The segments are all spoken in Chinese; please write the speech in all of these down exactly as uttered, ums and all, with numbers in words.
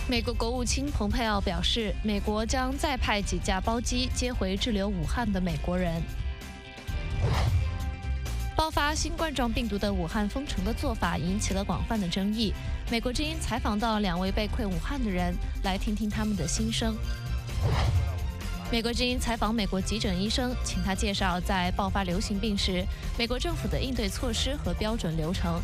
美国国务卿蓬佩奥表示，美国将再派几架包机接回滞留武汉的美国人。爆发新冠状病毒的武汉封城的做法引起了广泛的争议。美国之音采访到两位被困武汉的人，来听听他们的心声。美国之音采访美国急诊医生，请他介绍在爆发流行病时，美国政府的应对措施和标准流程。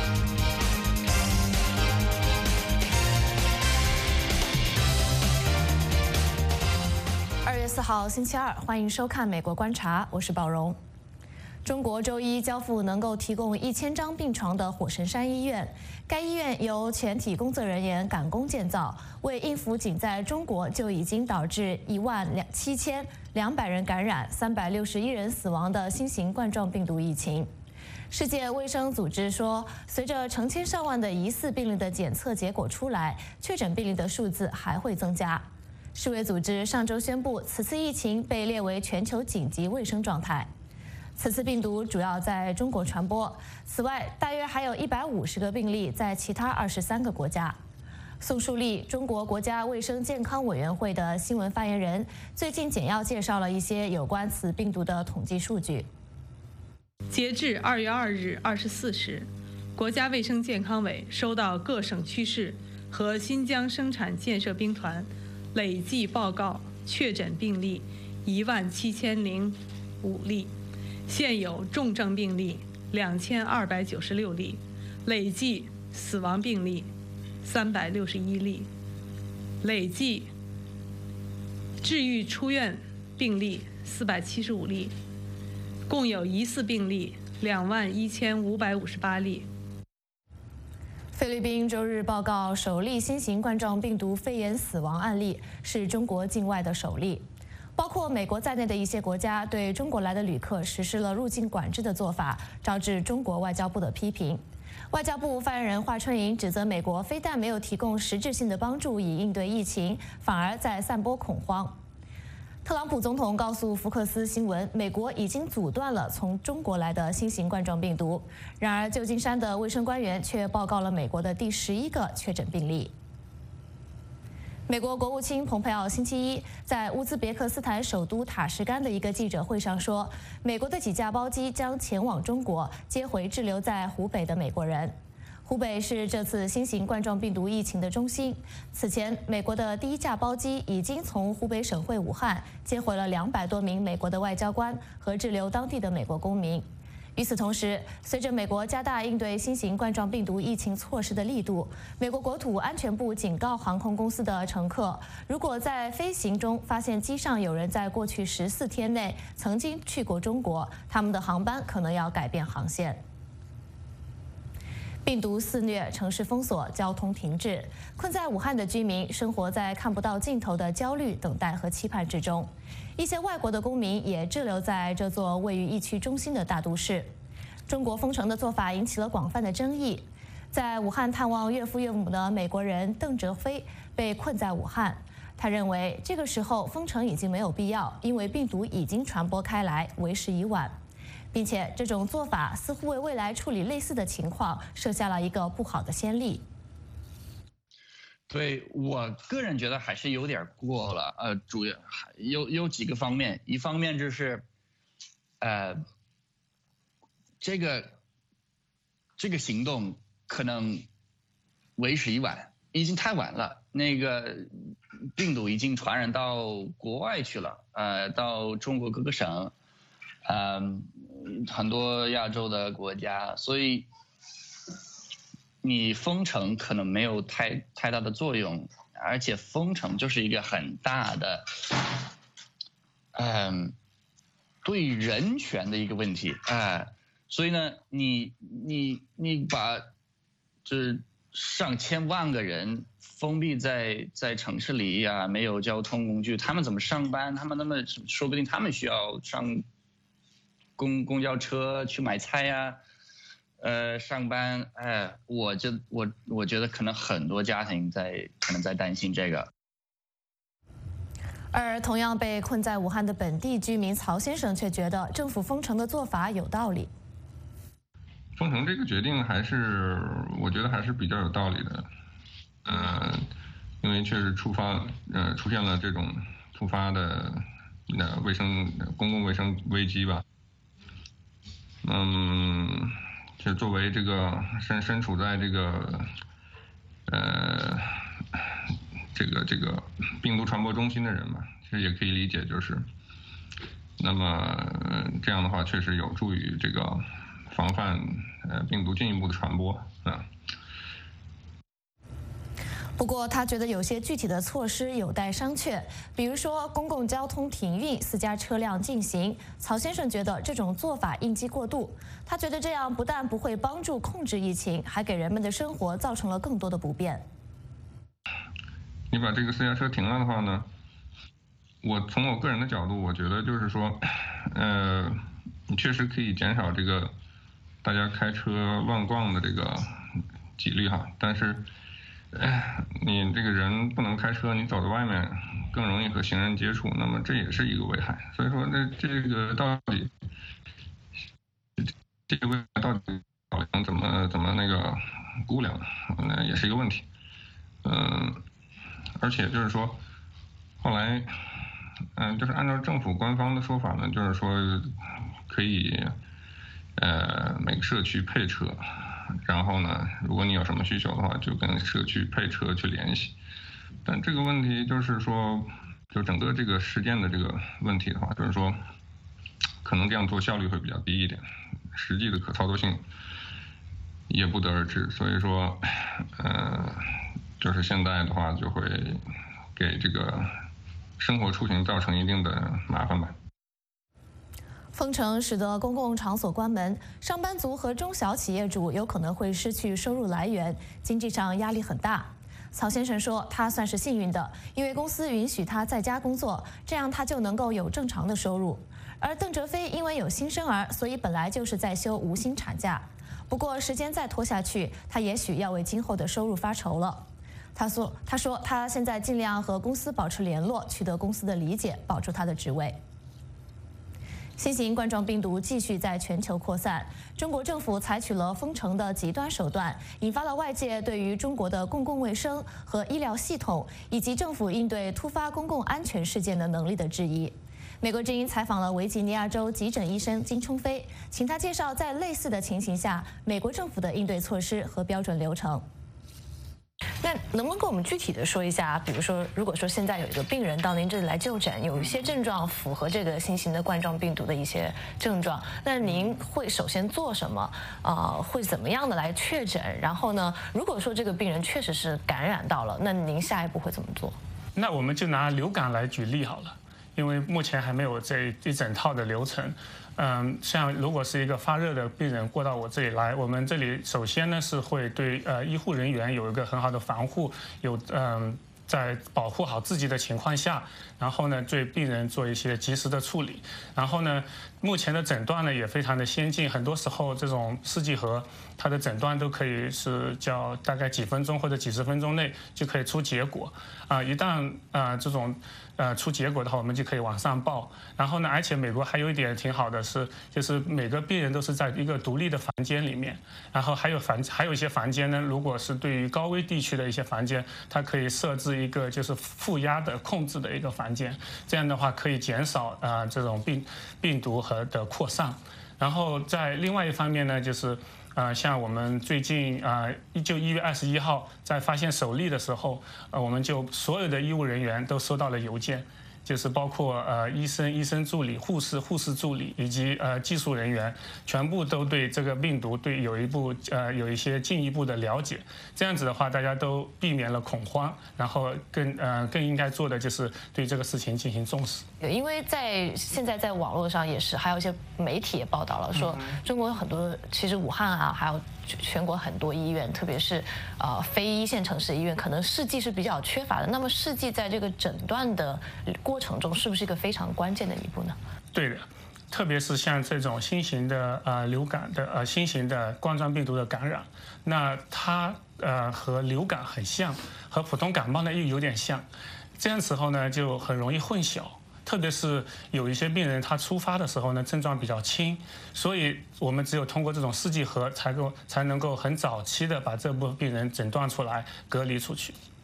二月四号星期二，欢迎收看《美国观察》，我是宝荣。中国周一交付能够提供一千张病床的火神山医院，该医院由全体工作人员赶工建造，为应付仅在中国就已经导致一万两七千两百人感染、三百六十一人死亡的新型冠状病毒疫情。世界卫生组织说，随着成千上万的疑似病例的检测结果出来，确诊病例的数字还会增加。世卫组织上周宣布，此次疫情被列为全球紧急卫生状态。此次病毒主要在中国传播，此外，大约还有一百五十个病例在其他二十三个国家。宋树立，中国国家卫生健康委员会的新闻发言人，最近简要介绍了一些有关此病毒的统计数据。 截至二月二日二十四时，国家卫生健康委收到各省区市和新疆生产建设兵团累计报告确诊病例一万七千零五例，现有重症病例两千二百九十六例，累计死亡病例三百六十一例，累计治愈出院病例四百七十五例，共有疑似病例两万一千五百五十八例。 菲律宾周日报告首例新型冠状病毒肺炎死亡案例，是中国境外的首例。包括美国在内的一些国家对中国来的旅客实施了入境管制的做法，招致中国外交部的批评。外交部发言人华春莹指责美国非但没有提供实质性的帮助以应对疫情，反而在散播恐慌。特朗普总统告诉福克斯新闻，美国已经阻断了从中国来的新型冠状病毒。然而，旧金山的卫生官员却报告了美国的第十一个确诊病例。美国国务卿蓬佩奥星期一在乌兹别克斯坦首都塔什干的一个记者会上说，美国的几架包机将前往中国，接回滞留在湖北的美国人。湖北是这次新型冠状病毒疫情的中心。此前，美国的第一架包机已经从湖北省会武汉接回了两百多名美国的外交官和滞留当地的美国公民。与此同时，随着美国加大应对新型冠状病毒疫情措施的力度，美国国土安全部警告航空公司的乘客，如果在飞行中发现机上有人在过去十四天内曾经去过中国，他们的航班可能要改变航线。病毒肆虐，城市封锁，交通停滞，困在武汉的居民生活在看不到尽头的焦虑、等待和期盼之中。一些外国的公民也滞留在这座位于疫区中心的大都市。中国封城的做法引起了广泛的争议。在武汉探望岳父岳母的美国人邓哲飞被困在武汉，他认为这个时候封城已经没有必要，因为病毒已经传播开来，为时已晚。并且这种做法似乎为未来处理类似的情况设下了一个不好的先例。 对，我个人觉得还是有点过了，呃，主要有有几个方面，一方面就是，呃，这个这个行动可能为时已晚，已经太晚了，那个病毒已经传染到国外去了，呃，到中国各个省。嗯，很多亚洲的国家，所以你封城可能没有太太大的作用，而且封城就是一个很大的，嗯，对人权的一个问题啊、呃，所以呢，你你你把这上千万个人封闭在在城市里呀、啊，没有交通工具，他们怎么上班？他们那么说不定他们需要上。公公交车去买菜呀、啊，呃，上班，哎，我就我我觉得可能很多家庭在可能在担心这个。 而同样被困在武汉的本地居民曹先生却觉得政府封城的做法有道理。 封城这个决定还是我觉得还是比较有道理的，呃， 因为确实触发呃出现了这种突发的呃卫生公共卫生危机吧。嗯，就作为这个身身处在这个呃这个这个病毒传播中心的人嘛，其实也可以理解，就是那么、呃、这样的话确实有助于这个防范呃病毒进一步的传播啊。 不过，他觉得有些具体的措施有待商榷，比如说公共交通停运、私家车辆禁行。曹先生觉得这种做法应激过度，他觉得这样不但不会帮助控制疫情，还给人们的生活造成了更多的不便。 你把这个私家车停了的话呢，我从我个人的角度，我觉得就是说，呃，你确实可以减少这个大家开车乱逛的这个几率哈，但是。你这个人不能开车，你走在外面更容易和行人接触，那么这也是一个危害。所以说，这这个到底这个危害到底怎么怎么那个估量，那也是一个问题。嗯，而且就是说，后来，嗯，就是按照政府官方的说法呢，就是说可以，呃，每个社区配车。然后呢，如果你有什么需求的话，就跟社区配车去联系。但这个问题就是说，就整个这个事件的这个问题的话，就是说，可能这样做效率会比较低一点，实际的可操作性也不得而知。所以说，呃，就是现在的话，就会给这个生活出行造成一定的麻烦吧。 封城使得公共场所关门，上班族和中小企业主有可能会失去收入来源，经济上压力很大。曹先生说，他算是幸运的，因为公司允许他在家工作，这样他就能够有正常的收入。而邓哲飞因为有新生儿，所以本来就是在休无薪产假。不过时间再拖下去，他也许要为今后的收入发愁了。他说：“他说他现在尽量和公司保持联络，取得公司的理解，保住他的职位。”新型冠状病毒继续在全球扩散，中国政府采取了封城的极端手段，引发了外界对于中国的公共卫生和医疗系统以及政府应对突发公共安全事件的能力的质疑。美国之音采访了维吉尼亚州急诊医生金冲飞，请他介绍在类似的情形下，美国政府的应对措施和标准流程。那能不能跟我们具体的说一下，比如说，如果说现在有一个病人到您这里来就诊，有一些症状符合这个新型的冠状病毒的一些症状，那您会首先做什么？呃，会怎么样的来确诊？然后呢，如果说这个病人确实是感染到了，那您下一步会怎么做？ 那我们就拿流感来举例好了，因为目前还没有这一整套的流程。嗯，像如果是一个发热的病人过到我这里来，我们这里首先呢是会对呃医护人员有一个很好的防护，有嗯在保护好自己的情况下，然后呢对病人做一些及时的处理。然后呢，目前的诊断呢也非常的先进，很多时候这种试剂盒它的诊断都可以是叫大概几分钟或者几十分钟内就可以出结果啊、呃。一旦啊、呃、这种呃出结果的话，我们就可以往上报。然后呢，而且美国还有一点挺好的是，就是每个病人都是在一个独立的房间里面，然后还有房还有一些房间呢，如果是对于高危地区的一些房间，它可以设置一个就是负压的控制的一个房间，这样的话可以减少啊、呃、这种病病毒和的扩散。然后在另外一方面呢，就是呃像我们最近啊呃就一月二十一号在发现首例的时候，呃我们就所有的医务人员都收到了邮件。就是包括呃医生、医生助理、护士、护士助理以及呃技术人员，全部都对这个病毒对有一步呃有一些进一步的了解。这样子的话，大家都避免了恐慌，然后更呃更应该做的就是对这个事情进行重视。 因为在现在在网络上也是，还有一些媒体也报道了说，中国很多其实武汉啊，还有全国很多医院，特别是呃非一线城市医院，可能试剂是比较缺乏的。那么试剂在这个诊断的过程中，是不是一个非常关键的一步呢？ 对的，特别是像这种新型的呃流感的呃新型的冠状病毒的感染，那它呃和流感很像，和普通感冒呢又有点像，这样时候呢就很容易混淆。特别是有一些病人，他出发的时候呢，症状比较轻，所以我们只有通过这种试剂盒，才够才能够很早期的把这部分病人诊断出来，隔离出去。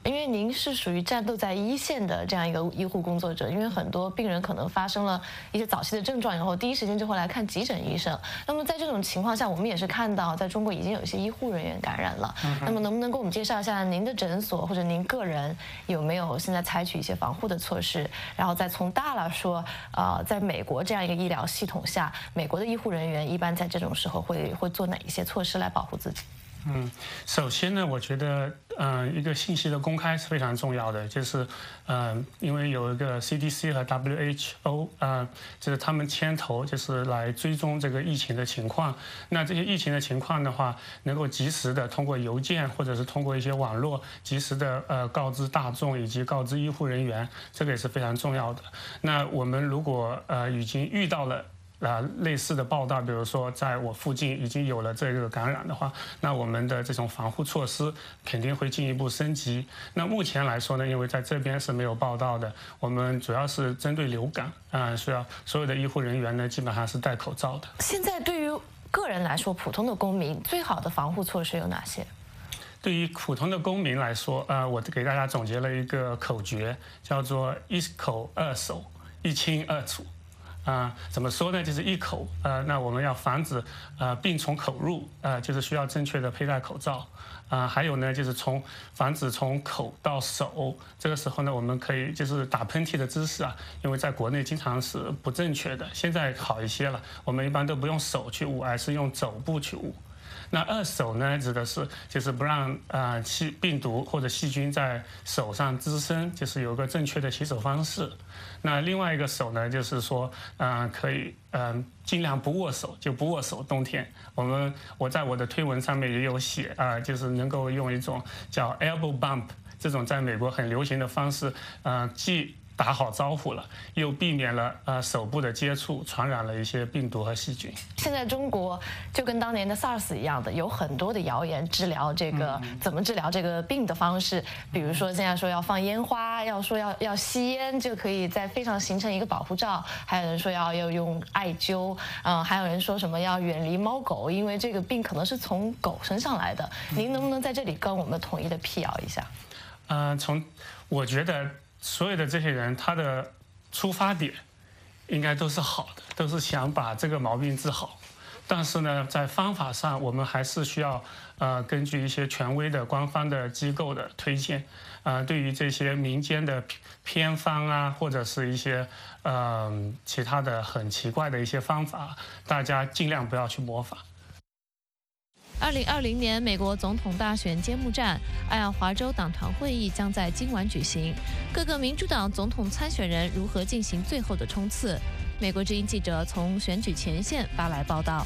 因为您是属于战斗在一线的这样一个医护工作者，因为很多病人可能发生了一些早期的症状以后，第一时间就会来看急诊医生。那么在这种情况下，我们也是看到在中国已经有一些医护人员感染了。嗯、那么能不能给我们介绍一下您的诊所或者您个人有没有现在采取一些防护的措施？然后再从大了说，呃，在美国这样一个医疗系统下，美国的医护人员一般在这种时候会会做哪一些措施来保护自己？ 嗯，首先呢，我觉得，嗯、呃，一个信息的公开是非常重要的，就是，嗯、呃，因为有一个 C D C 和 W H O， 呃，就是他们牵头，就是来追踪这个疫情的情况。那这些疫情的情况的话，能够及时的通过邮件或者是通过一些网络，及时的呃告知大众以及告知医护人员，这个也是非常重要的。那我们如果呃已经遇到了。啊，类似的报道，比如说在我附近已经有了这个感染的话，那我们的这种防护措施肯定会进一步升级。那目前来说呢，因为在这边是没有报道的，我们主要是针对流感啊，需要所有的医护人员呢基本上是戴口罩的。 现在对于个人来说，普通的公民最好的防护措施有哪些？ 对于普通的公民来说，呃，我给大家总结了一个口诀，叫做一口二手，一清二楚。啊、呃，怎么说呢？就是一口，呃，那我们要防止呃病从口入，呃，就是需要正确的佩戴口罩，啊、呃，还有呢，就是从防止从口到手，这个时候呢，我们可以就是打喷嚏的姿势啊，因为在国内经常是不正确的，现在好一些了，我们一般都不用手去捂，而是用肘部去捂。那二手呢，指的是就是不让呃细病毒或者细菌在手上滋生，就是有个正确的洗手方式。那另外一个手呢，就是说，嗯、呃，可以嗯、呃、尽量不握手，就不握手。冬天我们我在我的推文上面也有写啊、呃，就是能够用一种叫 elbow bump 这种在美国很流行的方式，呃，既打好招呼了，又避免了呃手部的接触，传染了一些病毒和细菌。 现在中国就跟当年的 SARS 一样的，有很多的谣言治疗这个、嗯、怎么治疗这个病的方式，比如说现在说要放烟花，要说要要吸烟就可以在肺上形成一个保护罩，还有人说要要用艾灸，嗯，还有人说什么要远离猫狗，因为这个病可能是从狗身上来的。您能不能在这里跟我们统一的辟谣一下？ 呃，从我觉得。所有的这些人，他的出发点应该都是好的，都是想把这个毛病治好。但是呢，在方法上，我们还是需要呃根据一些权威的官方的机构的推荐，呃，对于这些民间的偏方啊，或者是一些呃其他的很奇怪的一些方法，大家尽量不要去模仿。 二零二零年美国总统大选揭幕战，爱奥华州党团会议将在今晚举行。各个民主党总统参选人如何进行最后的冲刺？美国之音记者从选举前线发来报道。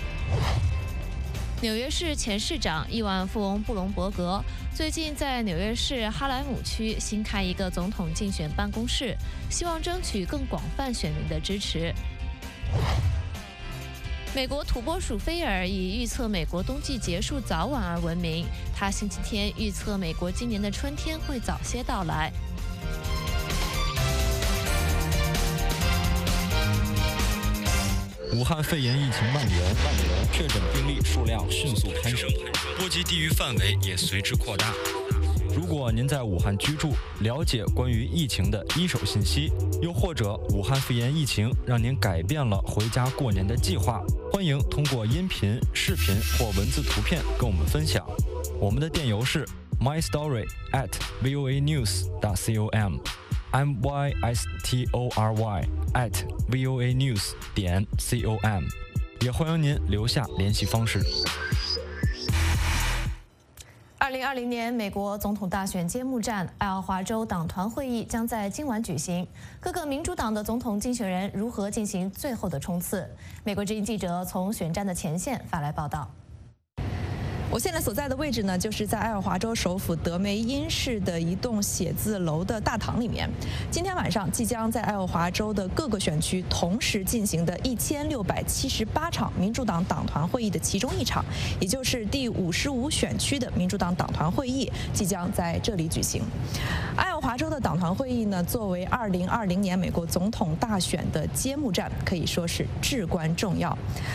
纽约市前市长、亿万富翁布隆伯格最近在纽约市哈莱姆区新开一个总统竞选办公室，希望争取更广泛选民的支持。美国土拨鼠菲尔以预测美国冬季结束早晚而闻名。他星期天预测美国今年的春天会早些到来。 武汉肺炎疫情蔓延，确诊病例数量迅速攀升，波及地域范围也随之扩大。如果您在武汉居住，了解关于疫情的一手信息，又或者武汉肺炎疫情让您改变了回家过年的计划，欢迎通过音频、视频或文字图片跟我们分享。我们的电邮是 my story at voa news dot com m y s t o r y at voa news 点 com， 也欢迎您留下联系方式。 二零二零年美国总统大选揭幕战，爱奥华州党团会议将在今晚举行。各个民主党的总统竞选人如何进行最后的冲刺？美国之音记者从选战的前线发来报道。 我现在所在的位置呢，就是在爱奥华州首府德梅因市的一栋写字楼的大堂里面。今天晚上即将在爱奥华州的各个选区同时进行的一千六百七十八场民主党党团会议的其中一场，也就是第五十五选区的民主党党团会议，即将在这里举行。爱奥华州的党团会议呢，作为二零二零年美国总统大选的揭幕战，可以说是至关重要。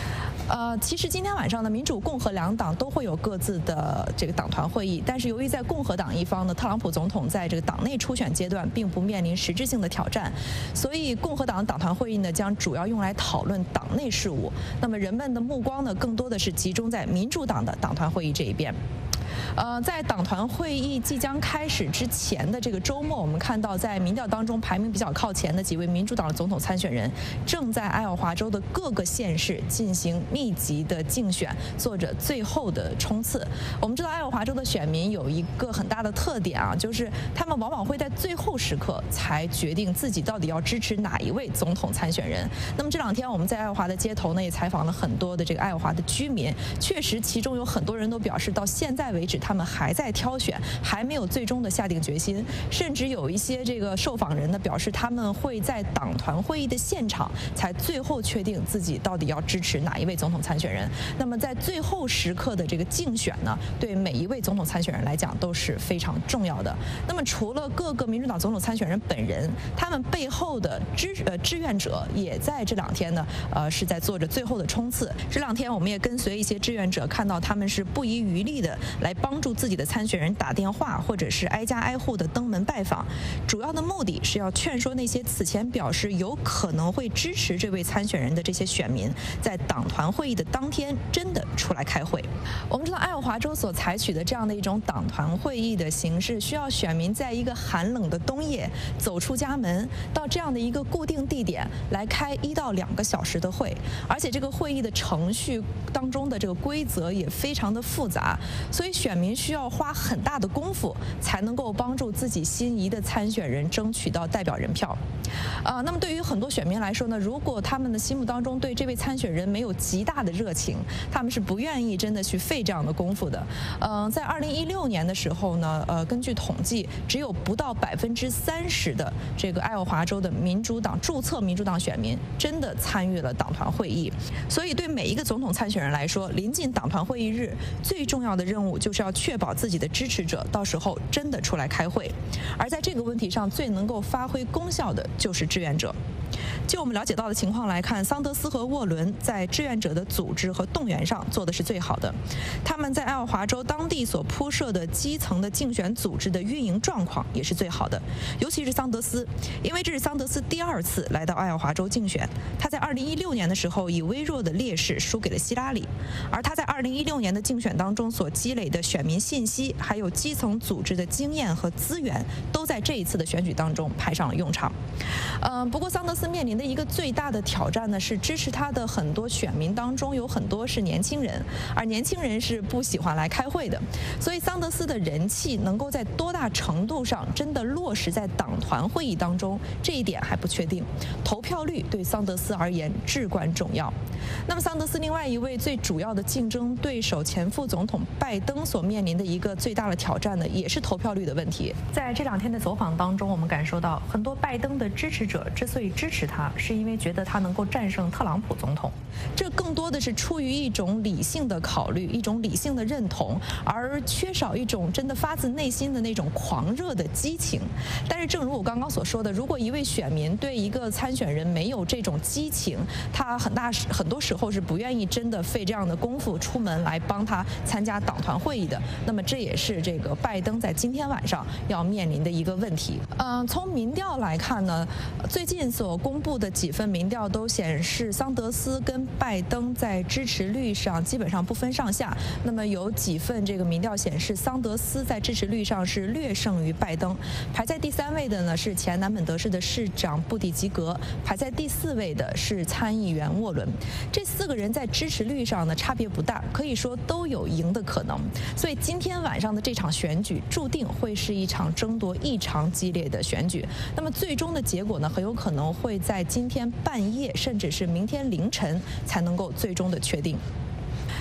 呃，其实今天晚上呢，民主共和两党都会有各自的这个党团会议，但是由于在共和党一方呢，特朗普总统在这个党内初选阶段并不面临实质性的挑战，所以共和党的党团会议呢将主要用来讨论党内事务。那么人们的目光呢，更多的是集中在民主党的党团会议这一边。呃，在党团会议即将开始之前的这个周末，我们看到在民调当中排名比较靠前的几位民主党的总统参选人，正在爱奥华州的各个县市进行密集的竞选，做着最后的冲刺。我们知道爱奥华州的选民有一个很大的特点啊，就是他们往往会在最后时刻才决定自己到底要支持哪一位总统参选人。那么这两天我们在爱奥华的街头呢，也采访了很多的这个爱奥华的居民，确实其中有很多人都表示，到现在为止他们还在挑选，还没有最终的下定决心，甚至有一些这个受访人呢表示，他们会在党团会议的现场才最后确定自己到底要支持哪一位总统参选人。那么在最后时刻的这个竞选呢，对每一位总统参选人来讲都是非常重要的。那么除了各个民主党总统参选人本人，他们背后的支呃志愿者也在这两天呢，呃是在做着最后的冲刺。这两天我们也跟随一些志愿者，看到他们是不遗余力的来帮助自己的参选人打电话，或者是挨家挨户的登门拜访，主要的目的是要劝说那些此前表示有可能会支持这位参选人的这些选民，在党团会议的当天真的出来开会。我们知道爱奥华州所采取的这样的一种党团会议的形式，需要选民在一个寒冷的冬夜走出家门，到这样的一个固定地点来开一到两个小时的会，而且这个会议的程序当中的这个规则也非常的复杂，所以选民需要花很大的功夫才能够帮助自己心仪的参选人争取到代表人票。呃，那么对于很多选民来说呢，如果他们的心目当中对这位参选人没有极大的热情，他们是不愿意真的去费这样的功夫的。嗯、呃，在二零一六年的时候呢，呃，根据统计，只有不到百分之三十的这个爱奥华州的民主党注册民主党选民真的参与了党团会议。所以对每一个总统参选人来说，临近党团会议日，最重要的任务就是要确保自己的支持者到时候真的出来开会。而在这个问题上，最能够发挥功效的就是志愿者。就我们了解到的情况来看，桑德斯和沃伦在志愿者的组织和动员上做的是最好的。他们在爱奥华州当地所铺设的基层的竞选组织的运营状况也是最好的。尤其是桑德斯，因为这是桑德斯第二次来到爱奥华州竞选。他在二零一六年的时候以微弱的劣势输给了希拉里，而他在二零一六年的竞选当中所积累的选民信息，还有基层组织的经验和资源，都在这一次的选举当中派上了用场。嗯，不过桑德斯面临的一个最大的挑战呢，是支持他的很多选民当中有很多是年轻人，而年轻人是不喜欢来开会的，所以桑德斯的人气能够在多大程度上真的落实在党团会议当中，这一点还不确定。投票率对桑德斯而言至关重要。那么桑德斯另外一位最主要的竞争对手前副总统拜登所面临的一个最大的挑战呢，也是投票率的问题。在这两天的走访当中，我们感受到很多拜登的支持者之所以支持他，是因为觉得他能够战胜特朗普总统，这更多的是出于一种理性的考虑，一种理性的认同，而缺少一种真的发自内心的那种狂热的激情。但是正如我刚刚所说的，如果一位选民对一个参选人没有这种激情，他很大很多时候是不愿意真的费这样的功夫出门来帮他参加党团会议的。那么这也是这个拜登在今天晚上要面临的一个问题。嗯，从民调来看呢，最近所公布的几份民调都显示，桑德斯跟拜登在支持率上基本上不分上下。那么有几份这个民调显示，桑德斯在支持率上是略胜于拜登。排在第三位的呢是前南本德市的市长布蒂吉格，排在第四位的是参议员沃伦。这四个人在支持率上呢差别不大，可以说都有赢的可能。所以今天晚上的这场选举注定会是一场争夺异常激烈的选举。那么最终的结果呢，很有可能会在今天半夜甚至是明天凌晨才能够最终的确定。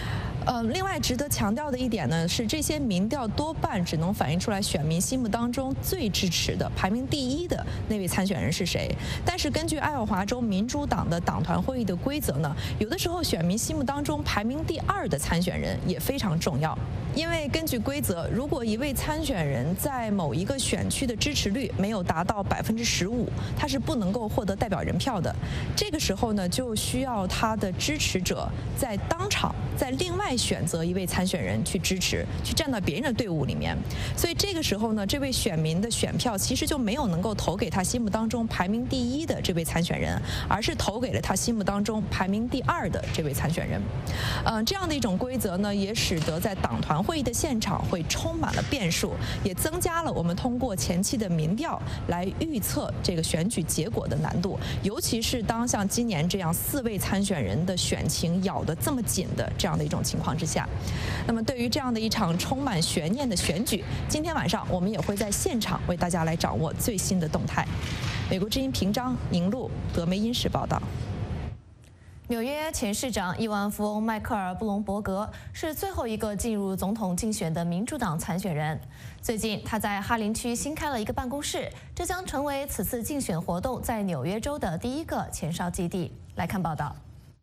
呃，另外值得强调的一点呢，是这些民调多半只能反映出来选民心目当中最支持的、排名第一的那位参选人是谁。但是根据爱奥华州民主党的党团会议的规则呢，有的时候选民心目当中排名第二的参选人也非常重要。因为根据规则，如果一位参选人在某一个选区的支持率没有达到百分之十五，他是不能够获得代表人票的。这个时候呢，就需要他的支持者在当场再另外选择一位参选人去支持，去站到别人的队伍里面。所以这个时候呢，这位选民的选票其实就没有能够投给他心目当中排名第一的这位参选人，而是投给了他心目当中排名第二的这位参选人。嗯，这样的一种规则呢，也使得在党团会议的现场会充满了变数，也增加了我们通过前期的民调来预测这个选举结果的难度，尤其是当像今年这样四位参选人的选情咬得这么紧的这样的一种情况之下。那么对于这样的一场充满悬念的选举，今天晚上我们也会在现场为大家来掌握最新的动态。美国之音平章、宁路、德梅因时报道。 纽约前市长亿万富翁迈克尔·布隆伯格是最后一个进入总统竞选的民主党参选人。最近，他在哈林区新开了一个办公室，这将成为此次竞选活动在纽约州的第一个前哨基地。来看报道。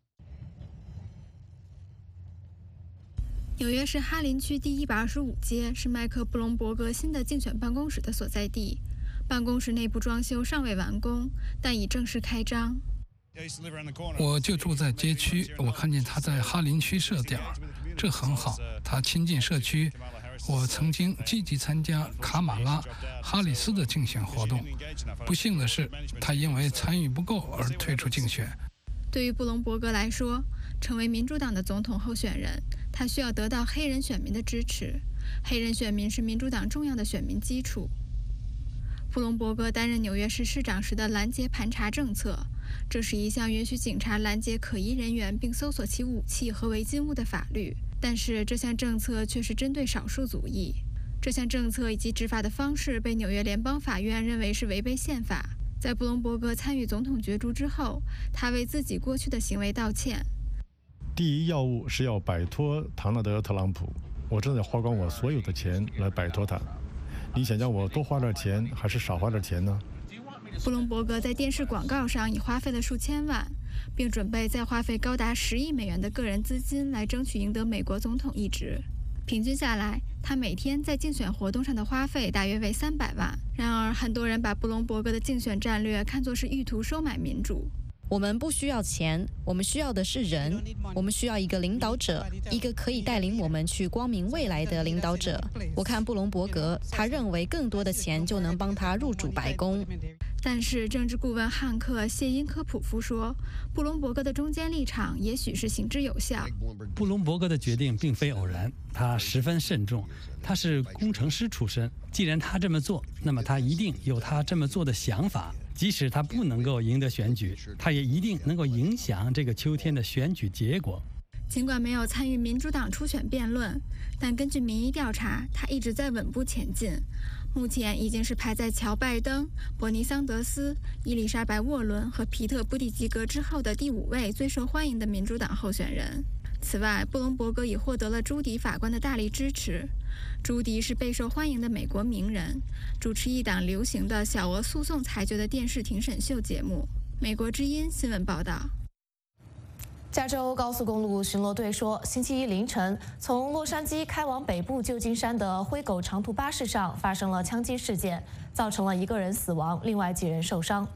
纽约市哈林区第一百二十五街是迈克·布隆伯格新的竞选办公室的所在地。办公室内部装修尚未完工，但已正式开张。 我就住在街区，我看见他在哈林区设点，这很好，他亲近社区。我曾经积极参加卡马拉·哈里斯的竞选活动，不幸的是，他因为参与不够而退出竞选。 对于布隆伯格来说，成为民主党的总统候选人，他需要得到黑人选民的支持。黑人选民是民主党重要的选民基础。布隆伯格担任纽约市市长时的拦截盘查政策，这是一项允许警察拦截可疑人员并搜索其武器和违禁物的法律。但是这项政策却是针对少数族裔。这项政策以及执法的方式被纽约联邦法院认为是违背宪法。在布隆伯格参与总统角逐之后，他为自己过去的行为道歉。 第一要务是要摆脱唐纳德·特朗普，我正在花光我所有的钱来摆脱他。你想让我多花点钱还是少花点钱呢？ 布隆伯格在电视广告上已花费了数千万，并准备再花费高达十亿美元的个人资金来争取赢得美国总统一职。平均下来，他每天在竞选活动上的花费大约为三百万。然而，很多人把布隆伯格的竞选战略看作是意图收买民主。 我们不需要钱，我们需要的是人。我们需要一个领导者，一个可以带领我们去光明未来的领导者。我看布隆伯格，他认为更多的钱就能帮他入主白宫。 但是政治顾问汉克·谢因科普夫说，布隆伯格的中间立场也许是行之有效。 布隆伯格的决定并非偶然，他十分慎重。他是工程师出身，既然他这么做，那么他一定有他这么做的想法。即使他不能够赢得选举，他也一定能够影响这个秋天的选举结果。 尽管没有参与民主党初选辩论，但根据民意调查，他一直在稳步前进。目前已经是排在乔·拜登、伯尼·桑德斯、伊丽莎白·沃伦和皮特·布蒂吉格之后的第五位最受欢迎的民主党候选人。此外，布隆伯格已获得了朱迪法官的大力支持。朱迪是备受欢迎的美国名人，主持一档流行的小额诉讼裁决的电视庭审秀节目。美国之音新闻报道。 加州高速公路巡逻队说，星期一凌晨，从洛杉矶开往北部旧金山的灰狗长途巴士上发生了枪击事件，造成了一个人死亡，另外几人受伤。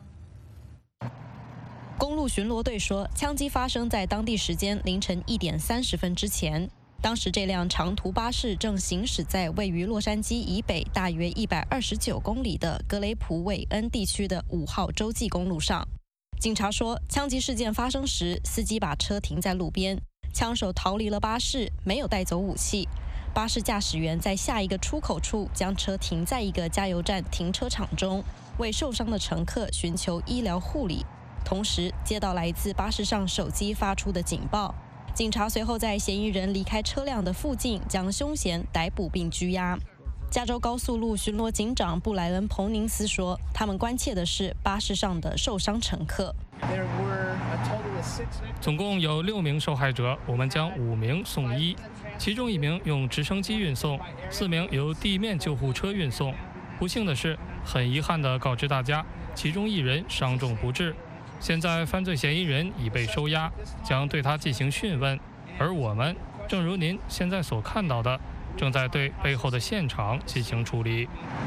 公路巡逻队说，枪击发生在当地时间凌晨一点三十分之前。当时这辆长途巴士正行驶在位于洛杉矶以北大约一百二十九公里的格雷普韦恩地区的五号洲际公路上。警察说，枪击事件发生时，司机把车停在路边，枪手逃离了巴士，没有带走武器。巴士驾驶员在下一个出口处将车停在一个加油站停车场中，为受伤的乘客寻求医疗护理，同时接到来自巴士上手机发出的警报。警察随后在嫌疑人离开车辆的附近将凶嫌逮捕并拘押。加州高速路巡逻警长布莱恩·彭宁斯说，他们关切的是巴士上的受伤乘客。 总共有六名受害者，我们将五名送医，其中一名用直升机运送，四名由地面救护车运送。不幸的是，很遗憾地告知大家，其中一人伤重不治。现在犯罪嫌疑人已被收押，将对他进行讯问，而我们，正如您现在所看到的，正在对背后的现场进行处理。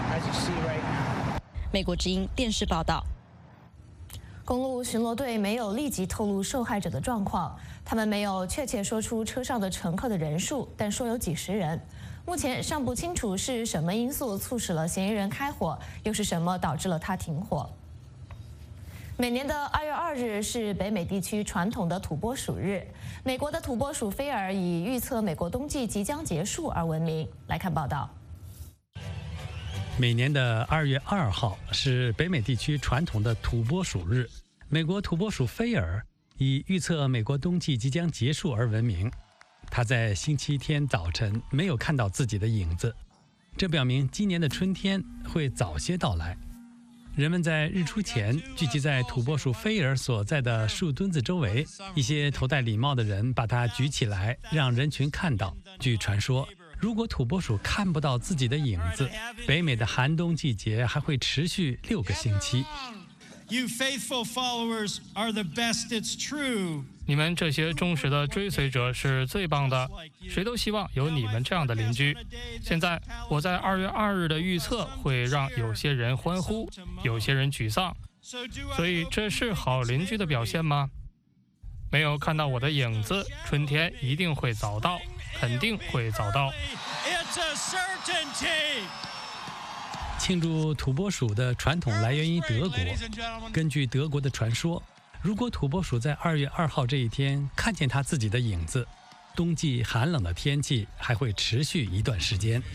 美国之音电视报道。 公路巡逻队没有立即透露受害者的状况，他们没有确切说出车上的乘客的人数，但说有几十人。目前尚不清楚是什么因素促使了嫌疑人开火，又是什么导致了他停火。每年的二月二日是北美地区传统的土拨鼠日，美国的土拨鼠菲尔以预测美国冬季即将结束而闻名。来看报道。 每年的二月二号是北美地区传统的土拨鼠日，美国土拨鼠菲尔以预测美国冬季即将结束而闻名。他在星期天早晨没有看到自己的影子，这表明今年的春天会早些到来。人们在日出前聚集在土拨鼠菲尔所在的树墩子周围，一些头戴礼帽的人把它举起来，让人群看到。据传说，如果土拨鼠看不到自己的影子，北美的寒冬季节还会持续六个星期。 You faithful followers are the best, it's true. 你们这些忠实的追随者是最棒的，谁都希望有你们这样的邻居。现在我在二月二日的预测会让有些人欢呼，有些人沮丧，所以这是好邻居的表现吗？没有看到我的影子，春天一定会早到，肯定会早到。 It's a certainty. 庆祝土拨鼠的传统来源于德国。根据德国的传说，如果土拨鼠在二月二号这一天看见它自己的影子，冬季寒冷的天气还会持续一段时间。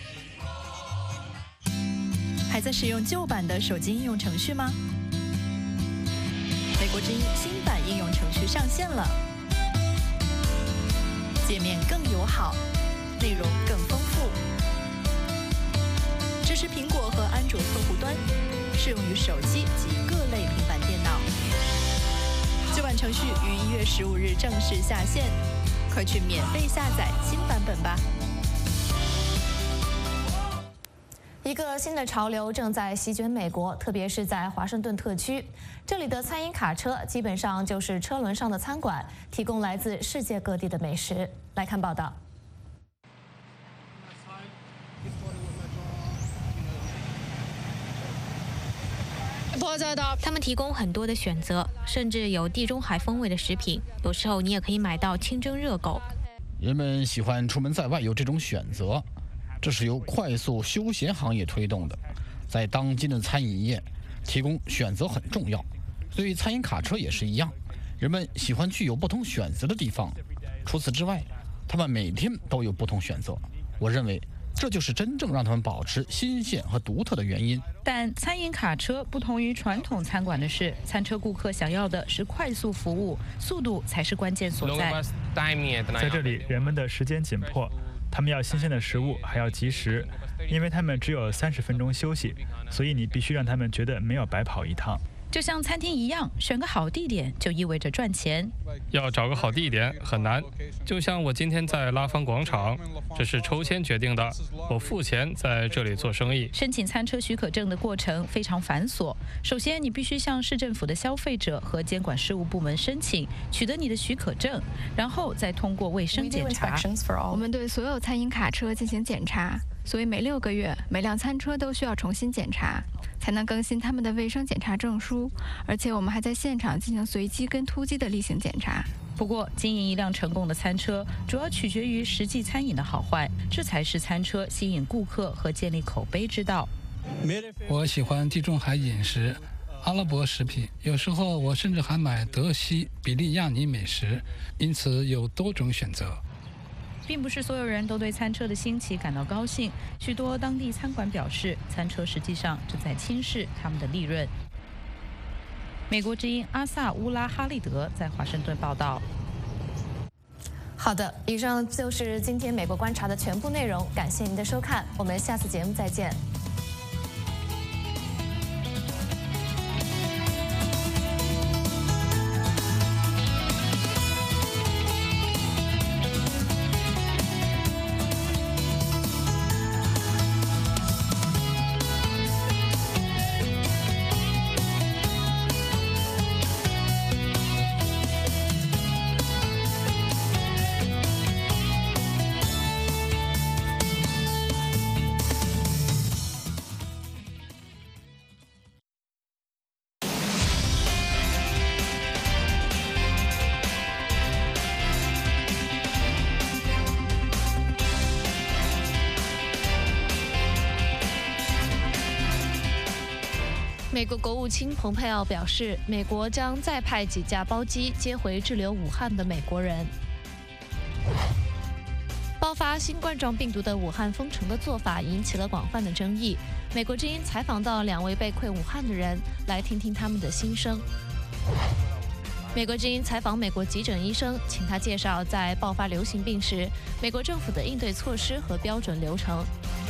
还在使用旧版的手机应用程序吗？美国之音新版应用程序上线了，界面更友好，内容更丰富。支持苹果和安卓客户端，适用于手机及各类平板电脑。旧版程序于一月十五日正式下线，快去免费下载新版本吧。 一个新的潮流正在席卷美国，特别是在华盛顿特区。这里的餐饮卡车基本上就是车轮上的餐馆，提供来自世界各地的美食。来看报道。 他们提供很多的选择，甚至有地中海风味的食品。有时候你也可以买到清蒸热狗。 人们喜欢出门在外有这种选择，这是由快速休闲行业推动的。在当今的餐饮业，提供选择很重要。对餐饮卡车也是一样，人们喜欢具有不同选择的地方。除此之外，他们每天都有不同选择。我认为这就是真正让他们保持新鲜和独特的原因。 但餐饮卡车不同于传统餐馆的是，餐车顾客想要的是快速服务，速度才是关键所在。 在这里，人们的时间紧迫，他们要新鲜的食物，还要及时，因为他们只有三十分钟休息，所以你必须让他们觉得没有白跑一趟。 就像餐厅一样，选个好地点就意味着赚钱。 要找个好地点很难，就像我今天在拉芳广场，这是抽签决定的，我付钱在这里做生意。 申请餐车许可证的过程非常繁琐，首先你必须向市政府的消费者和监管事务部门申请，取得你的许可证，然后再通过卫生检查。 我们对所有餐饮卡车进行检查，所以每六个月每辆餐车都需要重新检查，才能更新他们的卫生检查证书，而且我们还在现场进行随机跟突击的例行检查。 不过，经营一辆成功的餐车主要取决于实际餐饮的好坏，这才是餐车吸引顾客和建立口碑之道。 我喜欢地中海饮食、阿拉伯食品，有时候我甚至还买德西、比利亚尼美食，因此有多种选择。 并不是所有人都对餐车的兴起感到高兴，许多当地餐馆表示，餐车实际上正在轻视他们的利润。美国之音阿萨乌拉哈利德在华盛顿报道。 好的，以上就是今天美国观察的全部内容，感谢您的收看，我们下次节目再见。 美国国务卿蓬佩奥表示，美国将再派几架包机接回滞留武汉的美国人。爆发新冠状病毒的武汉封城的做法引起了广泛的争议。美国之音采访到两位被困武汉的人，来听听他们的心声。美国之音采访美国急诊医生，请他介绍在爆发流行病时，美国政府的应对措施和标准流程。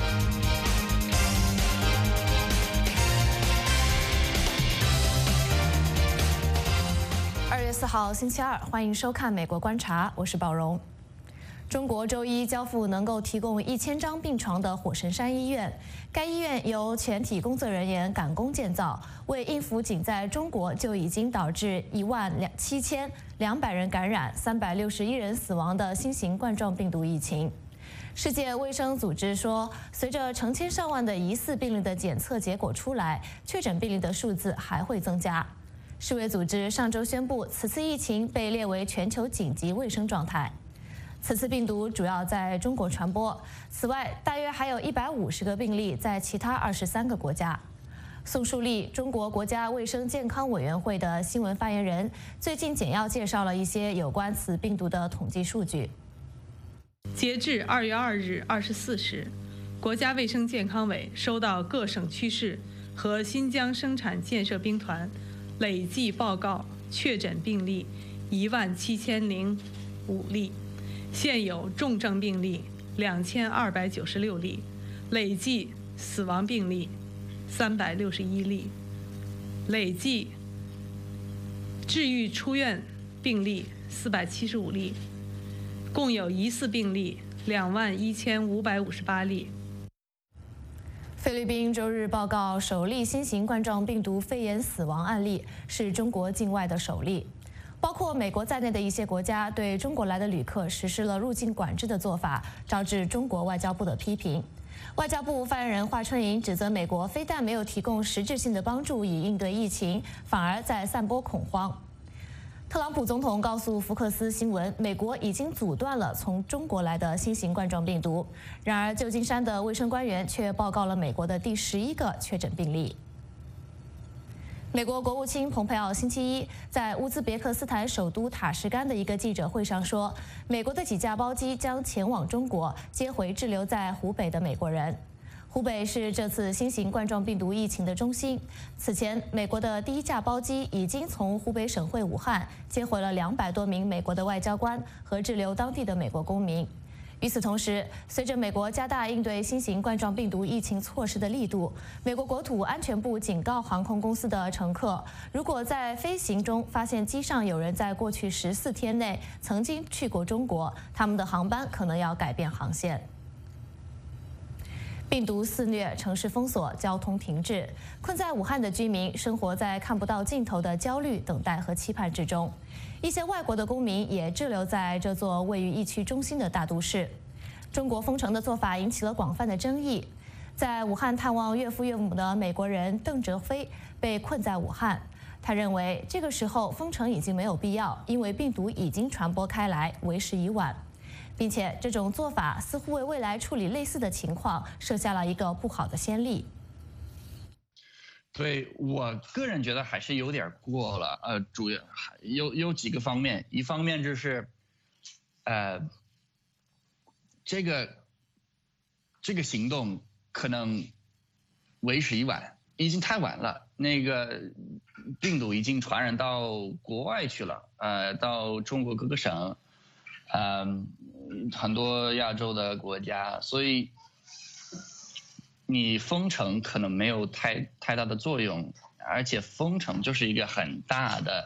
二月四号星期二，欢迎收看《美国观察》，我是宝荣。中国周一交付能够提供一千张病床的火神山医院，该医院由全体工作人员赶工建造，为应付仅在中国就已经导致一万两七千两百人感染、三百六十一人死亡的新型冠状病毒疫情。世界卫生组织说，随着成千上万的疑似病例的检测结果出来，确诊病例的数字还会增加。世卫组织上周宣布，此次疫情被列为全球紧急卫生状态。此次病毒主要在中国传播，此外，大约还有一百五十个病例在其他二十三个国家。宋树立，中国国家卫生健康委员会的新闻发言人，最近简要介绍了一些有关此病毒的统计数据。 截至二月二日二十四时，国家卫生健康委收到各省区市和新疆生产建设兵团累计报告确诊病例一万七千零五例。现有重症病例两千二百九十六例，累计死亡病例三百六十一例，累计治愈出院病例四百七十五例，共有疑似病例两万一千五百五十八例。 菲律宾周日报告首例新型冠状病毒肺炎死亡案例，是中国境外的首例。包括美国在内的一些国家对中国来的旅客实施了入境管制的做法，招致中国外交部的批评。外交部发言人华春莹指责美国非但没有提供实质性的帮助以应对疫情，反而在散播恐慌。特朗普总统告诉福克斯新闻，美国已经阻断了从中国来的新型冠状病毒。然而，旧金山的卫生官员却报告了美国的第十一个确诊病例。美国国务卿蓬佩奥星期一在乌兹别克斯坦首都塔什干的一个记者会上说，美国的几架包机将前往中国接回滞留在湖北的美国人。湖北是这次新型冠状病毒疫情的中心。此前，美国的第一架包机已经从湖北省会武汉接回了两百多名美国的外交官和滞留当地的美国公民。与此同时，随着美国加大应对新型冠状病毒疫情措施的力度，美国国土安全部警告航空公司的乘客，如果在飞行中发现机上有人在过去十四天内曾经去过中国，他们的航班可能要改变航线。病毒肆虐，城市封锁，交通停滞，困在武汉的居民生活在看不到尽头的焦虑、等待和期盼之中。一些外国的公民也滞留在这座位于疫区中心的大都市。中国封城的做法引起了广泛的争议。在武汉探望岳父岳母的美国人邓哲飞被困在武汉，他认为这个时候封城已经没有必要，因为病毒已经传播开来，为时已晚，并且这种做法似乎为未来处理类似的情况设下了一个不好的先例。 对，我个人觉得还是有点过了，呃，主要有有几个方面，一方面就是，呃，这个这个行动可能为时已晚，已经太晚了，那个病毒已经传染到国外去了，呃，到中国各个省，嗯、呃，很多亚洲的国家，所以你封城可能没有太太大的作用，而且封城就是一个很大的，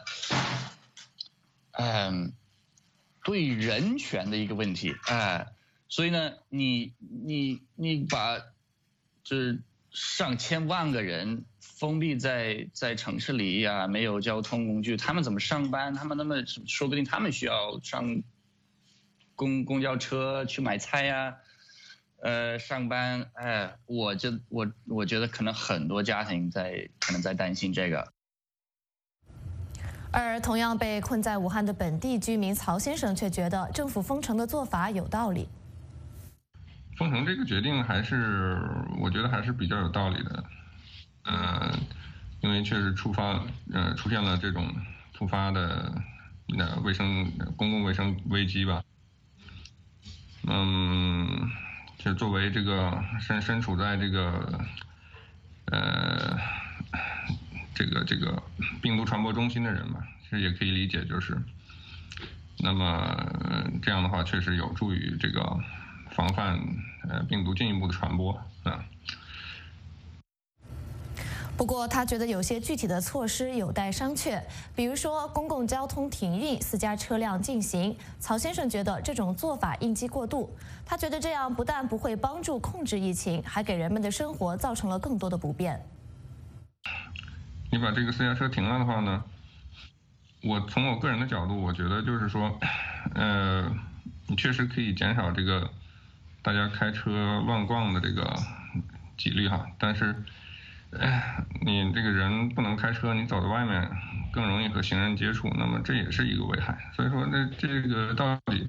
嗯，对人权的一个问题啊、呃，所以呢，你你你把就是上千万个人封闭在在城市里呀、啊，没有交通工具，他们怎么上班？他们那么说不定他们需要上公公交车去买菜呀、啊。呃，上班，哎，我就我我觉得可能很多家庭在可能在担心这个。 而同样被困在武汉的本地居民曹先生却觉得政府封城的做法有道理。 封城这个决定还是我觉得还是比较有道理的，呃， 因为确实触发呃出现了这种突发的呃卫生公共卫生危机吧。嗯，就作为这个身身处在这个呃这个这个病毒传播中心的人嘛，其实也可以理解，就是那么、呃、这样的话确实有助于这个防范呃病毒进一步的传播啊。 不过，他觉得有些具体的措施有待商榷，比如说公共交通停运、私家车辆禁行。曹先生觉得这种做法应激过度，他觉得这样不但不会帮助控制疫情，还给人们的生活造成了更多的不便。 你把这个私家车停了的话呢，我从我个人的角度，我觉得就是说，呃，你确实可以减少这个大家开车乱逛的这个几率哈，但是。你这个人不能开车，你走在外面更容易和行人接触，那么这也是一个危害。所以说，这这个到底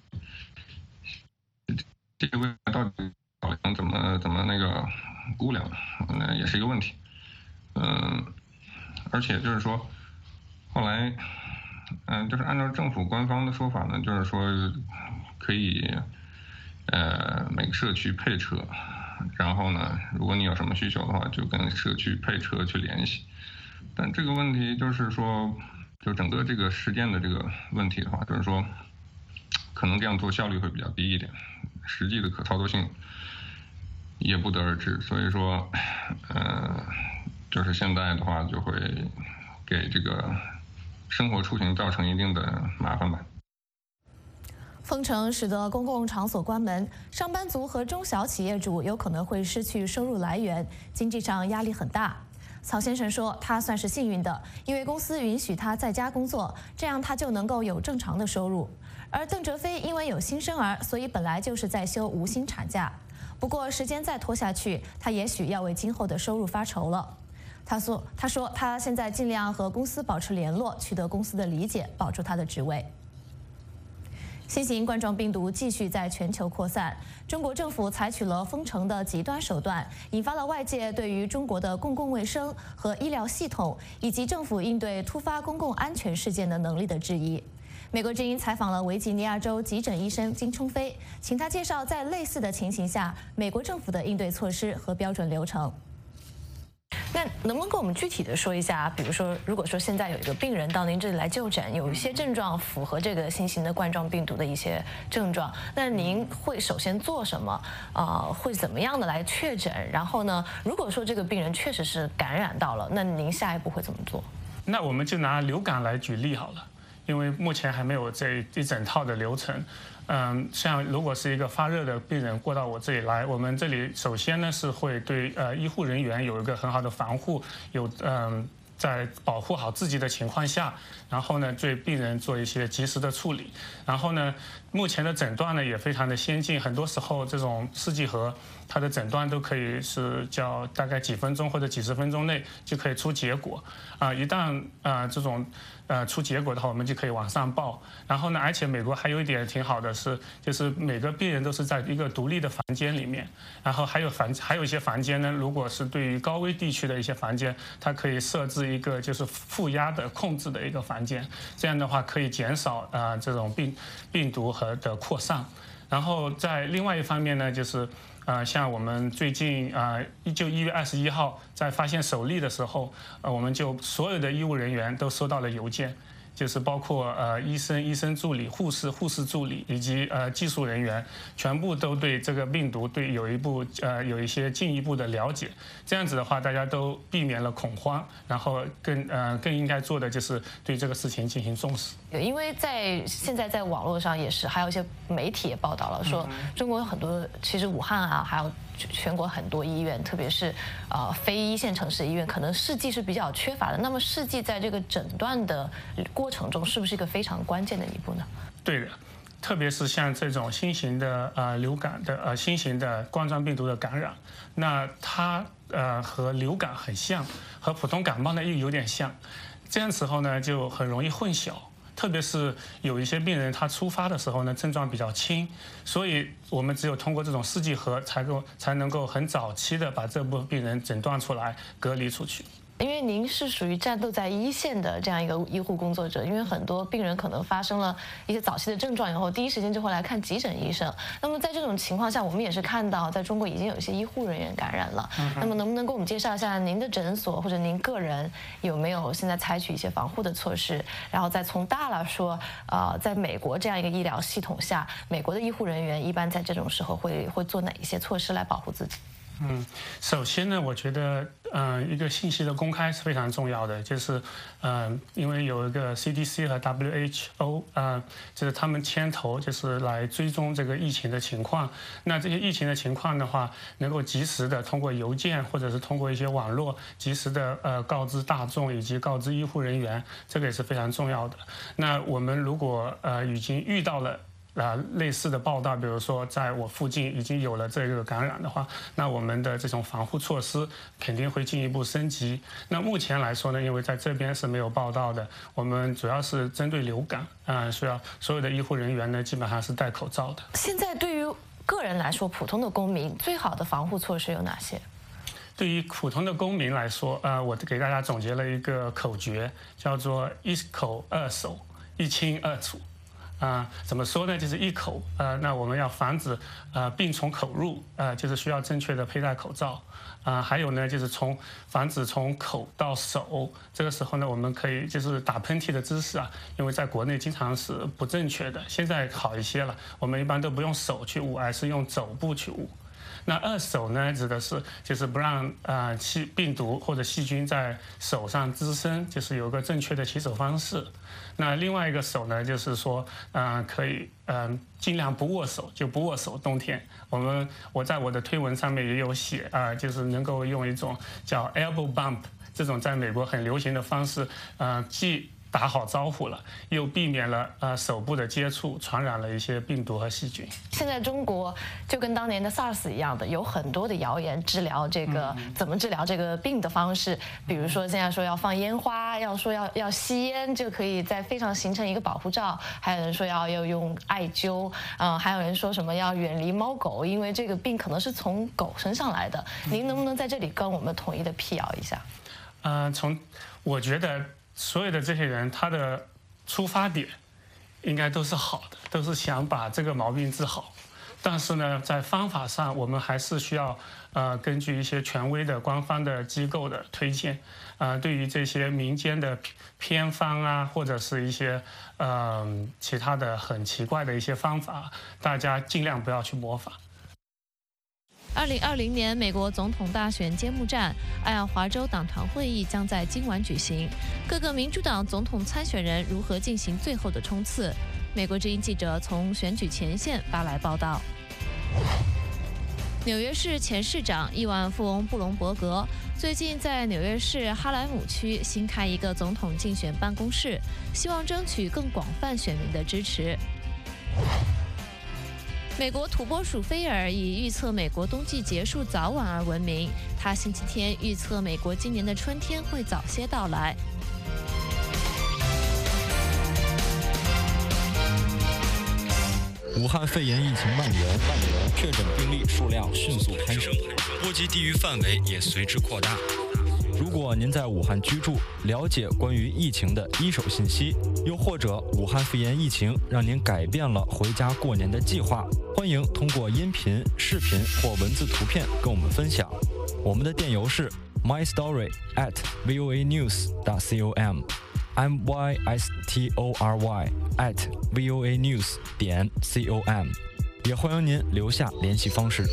这个危害到底考量怎么怎么那个估量，那也是一个问题。嗯，而且就是说，后来，嗯，就是按照政府官方的说法呢，就是说可以，呃，每个社区配车。然后呢，如果你有什么需求的话，就跟社区配车去联系。但这个问题就是说，就整个这个实践的这个问题的话，就是说，可能这样做效率会比较低一点，实际的可操作性也不得而知。所以说，呃，就是现在的话，就会给这个生活出行造成一定的麻烦吧。 封城使得公共场所关门，上班族和中小企业主有可能会失去收入来源，经济上压力很大。曹先生说，他算是幸运的，因为公司允许他在家工作，这样他就能够有正常的收入。而邓哲飞因为有新生儿，所以本来就是在休无薪产假。不过时间再拖下去，他也许要为今后的收入发愁了。他说，他说他现在尽量和公司保持联络，取得公司的理解，保住他的职位。新型冠状病毒继续在全球扩散，中国政府采取了封城的极端手段，引发了外界对于中国的公共卫生和医疗系统以及政府应对突发公共安全事件的能力的质疑。美国之音采访了维吉尼亚州急诊医生金冲飞，请他介绍在类似的情形下，美国政府的应对措施和标准流程。那能不能跟我们具体的说一下，比如说，如果说现在有一个病人到您这里来就诊，有一些症状符合这个新型的冠状病毒的一些症状，那您会首先做什么？呃，会怎么样的来确诊？然后呢，如果说这个病人确实是感染到了，那您下一步会怎么做？ 那我们就拿流感来举例好了，因为目前还没有这一整套的流程。嗯，像如果是一个发热的病人过到我这里来，我们这里首先呢是会对呃医护人员有一个很好的防护，有嗯在保护好自己的情况下，然后呢对病人做一些及时的处理。然后呢，目前的诊断呢也非常的先进，很多时候这种试剂盒它的诊断都可以是叫大概几分钟或者几十分钟内就可以出结果。啊、呃，一旦啊、呃、这种呃出结果的话，我们就可以往上报。然后呢，而且美国还有一点挺好的是，就是每个病人都是在一个独立的房间里面，然后还有房还有一些房间呢，如果是对于高危地区的一些房间，它可以设置一个就是负压的控制的一个房间，这样的话可以减少啊、呃、这种病病毒和的扩散。然后在另外一方面呢，就是呃，像我们最近啊，就一月二十一号在发现首例的时候，呃，我们就所有的医务人员都收到了邮件，就是包括呃医生、医生助理、护士、护士助理以及呃技术人员，全部都对这个病毒对有一步呃有一些进一步的了解。这样子的话，大家都避免了恐慌，然后更呃更应该做的就是对这个事情进行重视。 因为在现在在网络上也是，还有一些媒体也报道了说，中国有很多其实武汉啊，还有全国很多医院，特别是呃非一线城市医院，可能试剂是比较缺乏的。那么试剂在这个诊断的过程中，是不是一个非常关键的一步呢？ 对的，特别是像这种新型的呃流感的呃新型的冠状病毒的感染，那它呃和流感很像，和普通感冒呢又有点像，这样时候呢就很容易混淆。特别是有一些病人，他出发的时候呢，症状比较轻，所以我们只有通过这种试剂盒，才够才能够很早期的把这部分病人诊断出来，隔离出去。 因为您是属于战斗在一线的这样一个医护工作者，因为很多病人可能发生了一些早期的症状以后，第一时间就会来看急诊医生。那么在这种情况下，我们也是看到，在中国已经有一些医护人员感染了。嗯、那么能不能给我们介绍一下您的诊所或者您个人有没有现在采取一些防护的措施？然后再从大了说，呃，在美国这样一个医疗系统下，美国的医护人员一般在这种时候会会做哪一些措施来保护自己？ 嗯，首先呢，我觉得，嗯、呃，一个信息的公开是非常重要的，就是，嗯、呃，因为有一个 C D C 和 W H O 啊、呃，就是他们牵头，就是来追踪这个疫情的情况。那这些疫情的情况的话，能够及时的通过邮件或者是通过一些网络，及时的呃告知大众以及告知医护人员，这个也是非常重要的。那我们如果呃已经遇到了。啊，类似的报道，比如说在我附近已经有了这个感染的话，那我们的这种防护措施肯定会进一步升级。那目前来说呢，因为在这边是没有报道的，我们主要是针对流感啊，需要所有的医护人员呢基本上是戴口罩的。 现在对于个人来说，普通的公民最好的防护措施有哪些？ 对于普通的公民来说，呃，我给大家总结了一个口诀，叫做一口二手，一清二楚。啊、呃，怎么说呢？就是一口，呃，那我们要防止呃病从口入，呃，就是需要正确的佩戴口罩，啊、呃，还有呢，就是从防止从口到手，这个时候呢，我们可以就是打喷嚏的姿势啊，因为在国内经常是不正确的，现在好一些了，我们一般都不用手去捂，而是用肘部去捂。那二手呢，指的是就是不让呃细病毒或者细菌在手上滋生，就是有个正确的洗手方式。那另外一个手呢，就是说，呃，可以嗯、呃、尽量不握手，就不握手。冬天我们我在我的推文上面也有写啊、呃，就是能够用一种叫 elbow bump 这种在美国很流行的方式，呃，既打好招呼了，又避免了呃手部的接触，传染了一些病毒和细菌。 现在中国就跟当年的 SARS 一样的，有很多的谣言治疗这个、嗯、怎么治疗这个病的方式，比如说现在说要放烟花，要说要要吸烟就可以在肺上形成一个保护罩，还有人说要要用艾灸，嗯、呃，还有人说什么要远离猫狗，因为这个病可能是从狗身上来的。您能不能在这里跟我们统一的辟谣一下？ 呃，从我觉得。所有的这些人，他的出发点应该都是好的，都是想把这个毛病治好。但是呢，在方法上，我们还是需要呃根据一些权威的官方的机构的推荐，呃，对于这些民间的偏方啊，或者是一些呃其他的很奇怪的一些方法，大家尽量不要去模仿。 二零二零年美国总统大选揭幕战，爱奥华州党团会议将在今晚举行。各个民主党总统参选人如何进行最后的冲刺？美国之音记者从选举前线发来报道。纽约市前市长、亿万富翁布隆伯格最近在纽约市哈莱姆区新开一个总统竞选办公室，希望争取更广泛选民的支持。美国土拨鼠菲尔以预测美国冬季结束早晚而闻名。他星期天预测美国今年的春天会早些到来。 武汉肺炎疫情蔓延，蔓延，确诊病例数量迅速攀升，波及地域范围也随之扩大。如果您在武汉居住，了解关于疫情的一手信息，又或者武汉肺炎疫情让您改变了回家过年的计划，欢迎通过音频、视频或文字图片跟我们分享。我们的电邮是 my story at voa news dot com m y s t o r y at voa news 点 com， 也欢迎您留下联系方式。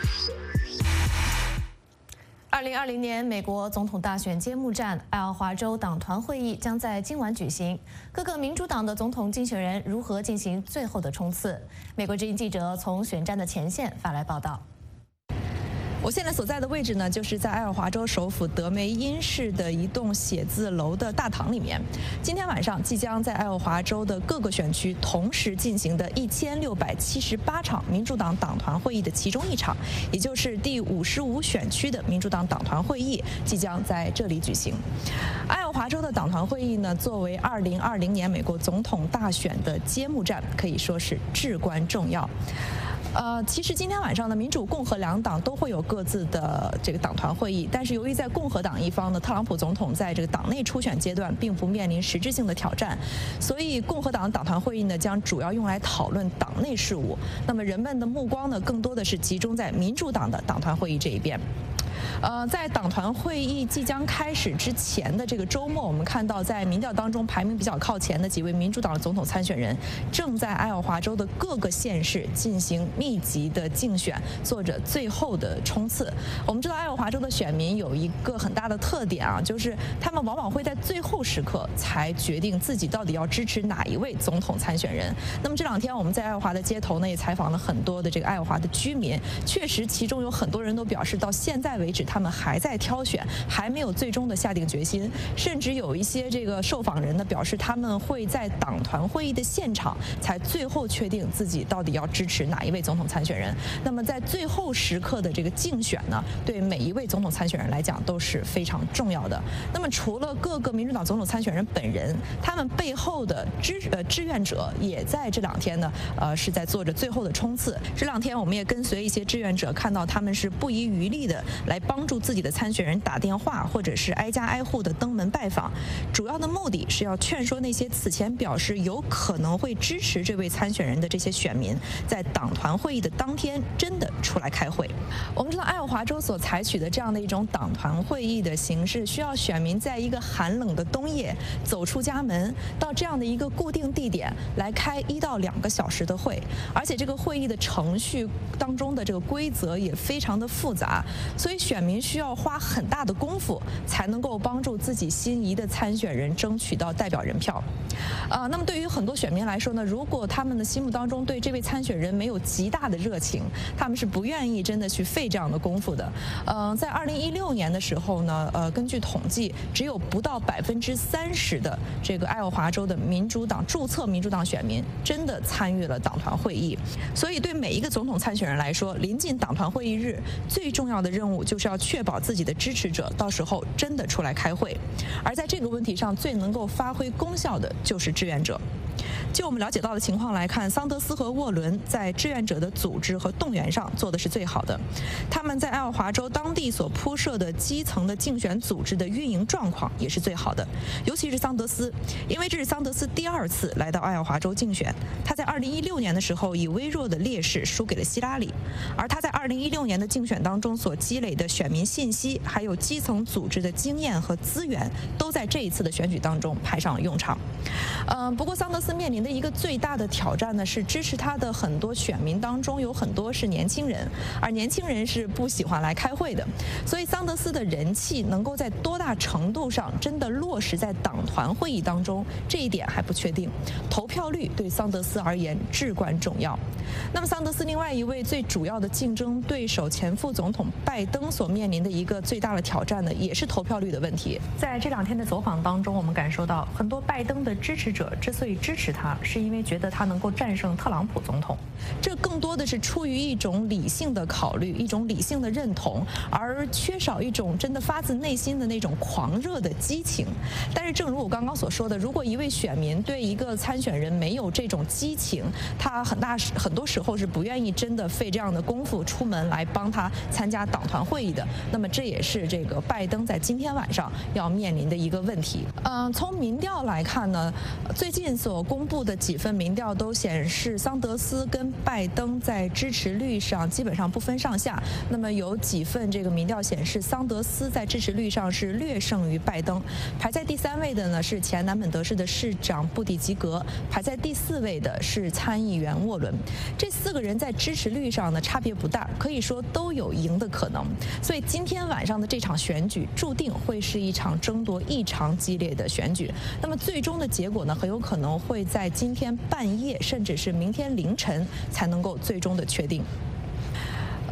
二零二零年美国总统大选揭幕战，爱奥华州党团会议将在今晚举行。各个民主党的总统竞选人如何进行最后的冲刺？美国之音记者从选战的前线发来报道。 我现在所在的位置呢，就是在爱奥华州首府德梅因市的一栋写字楼的大堂里面。今天晚上即将在爱奥华州的各个选区同时进行的一千六百七十八场民主党党团会议的其中一场，也就是第五十五选区的民主党党团会议，即将在这里举行。爱奥华州的党团会议呢，作为二零二零年美国总统大选的揭幕战，可以说是至关重要。 呃，其实今天晚上呢，民主、共和两党都会有各自的这个党团会议，但是由于在共和党一方呢，特朗普总统在这个党内初选阶段并不面临实质性的挑战，所以共和党党团会议呢将主要用来讨论党内事务。那么人们的目光呢，更多的是集中在民主党的党团会议这一边。呃，在党团会议即将开始之前的这个周末，我们看到在民调当中排名比较靠前的几位民主党的总统参选人，正在爱奥华州的各个县市进行密集的竞选，做着最后的冲刺。我们知道爱奥华州的选民有一个很大的特点啊，就是他们往往会在最后时刻才决定自己到底要支持哪一位总统参选人。那么这两天我们在爱奥华的街头呢，也采访了很多的这个爱奥华的居民，确实其中有很多人都表示，到现在为止他们还在挑选，还没有最终的下定决心，甚至有一些这个受访人呢表示，他们会在党团会议的现场才最后确定自己到底要支持哪一位总统参选人。那么在最后时刻的这个竞选呢，对每一位总统参选人来讲都是非常重要的。那么除了各个民主党总统参选人本人，他们背后的支呃志愿者也在这两天呢，呃是在做着最后的冲刺。这两天我们也跟随一些志愿者，看到他们是不遗余力的来帮助自己的参选人打电话，或者是挨家挨户的登门拜访，主要的目的是要劝说那些此前表示有可能会支持这位参选人的这些选民，在党团会议的当天真的出来开会。我们知道爱奥华州所采取的这样的一种党团会议的形式，需要选民在一个寒冷的冬夜走出家门，到这样的一个固定地点来开一到两个小时的会，而且这个会议的程序当中的这个规则也非常的复杂，所以选民需要花很大的功夫才能够帮助自己心仪的参选人争取到代表人票。呃，那么对于很多选民来说呢，如果他们的心目当中对这位参选人没有极大的热情，他们是不愿意真的去费这样的功夫的。呃，在二零一六年的时候呢，呃，根据统计，只有不到百分之三十的这个爱奥华州的民主党注册民主党选民真的参与了党团会议。所以对每一个总统参选人来说，临近党团会议日，最重要的任务就是要确保自己的支持者到时候真的出来开会。而在这个问题上，最能够发挥功效的就是志愿者。就我们了解到的情况来看，桑德斯和沃伦在志愿者的组织和动员上做的是最好的。他们在爱奥华州当地所铺设的基层的竞选组织的运营状况也是最好的。尤其是桑德斯，因为这是桑德斯第二次来到爱奥华州竞选。他在二零一六年的时候以微弱的劣势输给了希拉里，而他在二零一六年的竞选当中所积累的选民信息，还有基层组织的经验和资源，都在这一次的选举当中派上了用场。嗯，不过桑德斯面临的一个最大的挑战呢，是支持他的很多选民当中有很多是年轻人，而年轻人是不喜欢来开会的，所以桑德斯的人气能够在多大程度上真的落实在党团会议当中，这一点还不确定。投票率对桑德斯而言至关重要。那么桑德斯另外一位最主要的竞争对手前副总统拜登所面临的一个最大的挑战呢，也是投票率的问题。在这两天的走访当中，我们感受到很多拜登的支持者之所以支持他，是因为觉得他能够战胜特朗普总统，这更多的是出于一种理性的考虑，一种理性的认同，而缺少一种真的发自内心的那种狂热的激情。但是正如我刚刚所说的，如果一位选民对一个参选人没有这种激情，他很大很多时候是不愿意真的费这样的功夫出门来帮他参加党团会议的。那么这也是这个拜登在今天晚上要面临的一个问题。嗯，从民调来看呢，最近所公布的几份民调都显示，桑德斯跟拜登在支持率上基本上不分上下。那么有几份这个民调显示，桑德斯在支持率上是略胜于拜登。排在第三位的呢是前南本德市的市长布蒂吉格，排在第四位的是参议员沃伦。这四个人在支持率上呢差别不大，可以说都有赢的可能。所以今天晚上的这场选举注定会是一场争夺异常激烈的选举。那么最终的结果呢，很有可能会在今天半夜甚至是明天凌晨才能够最终的确定。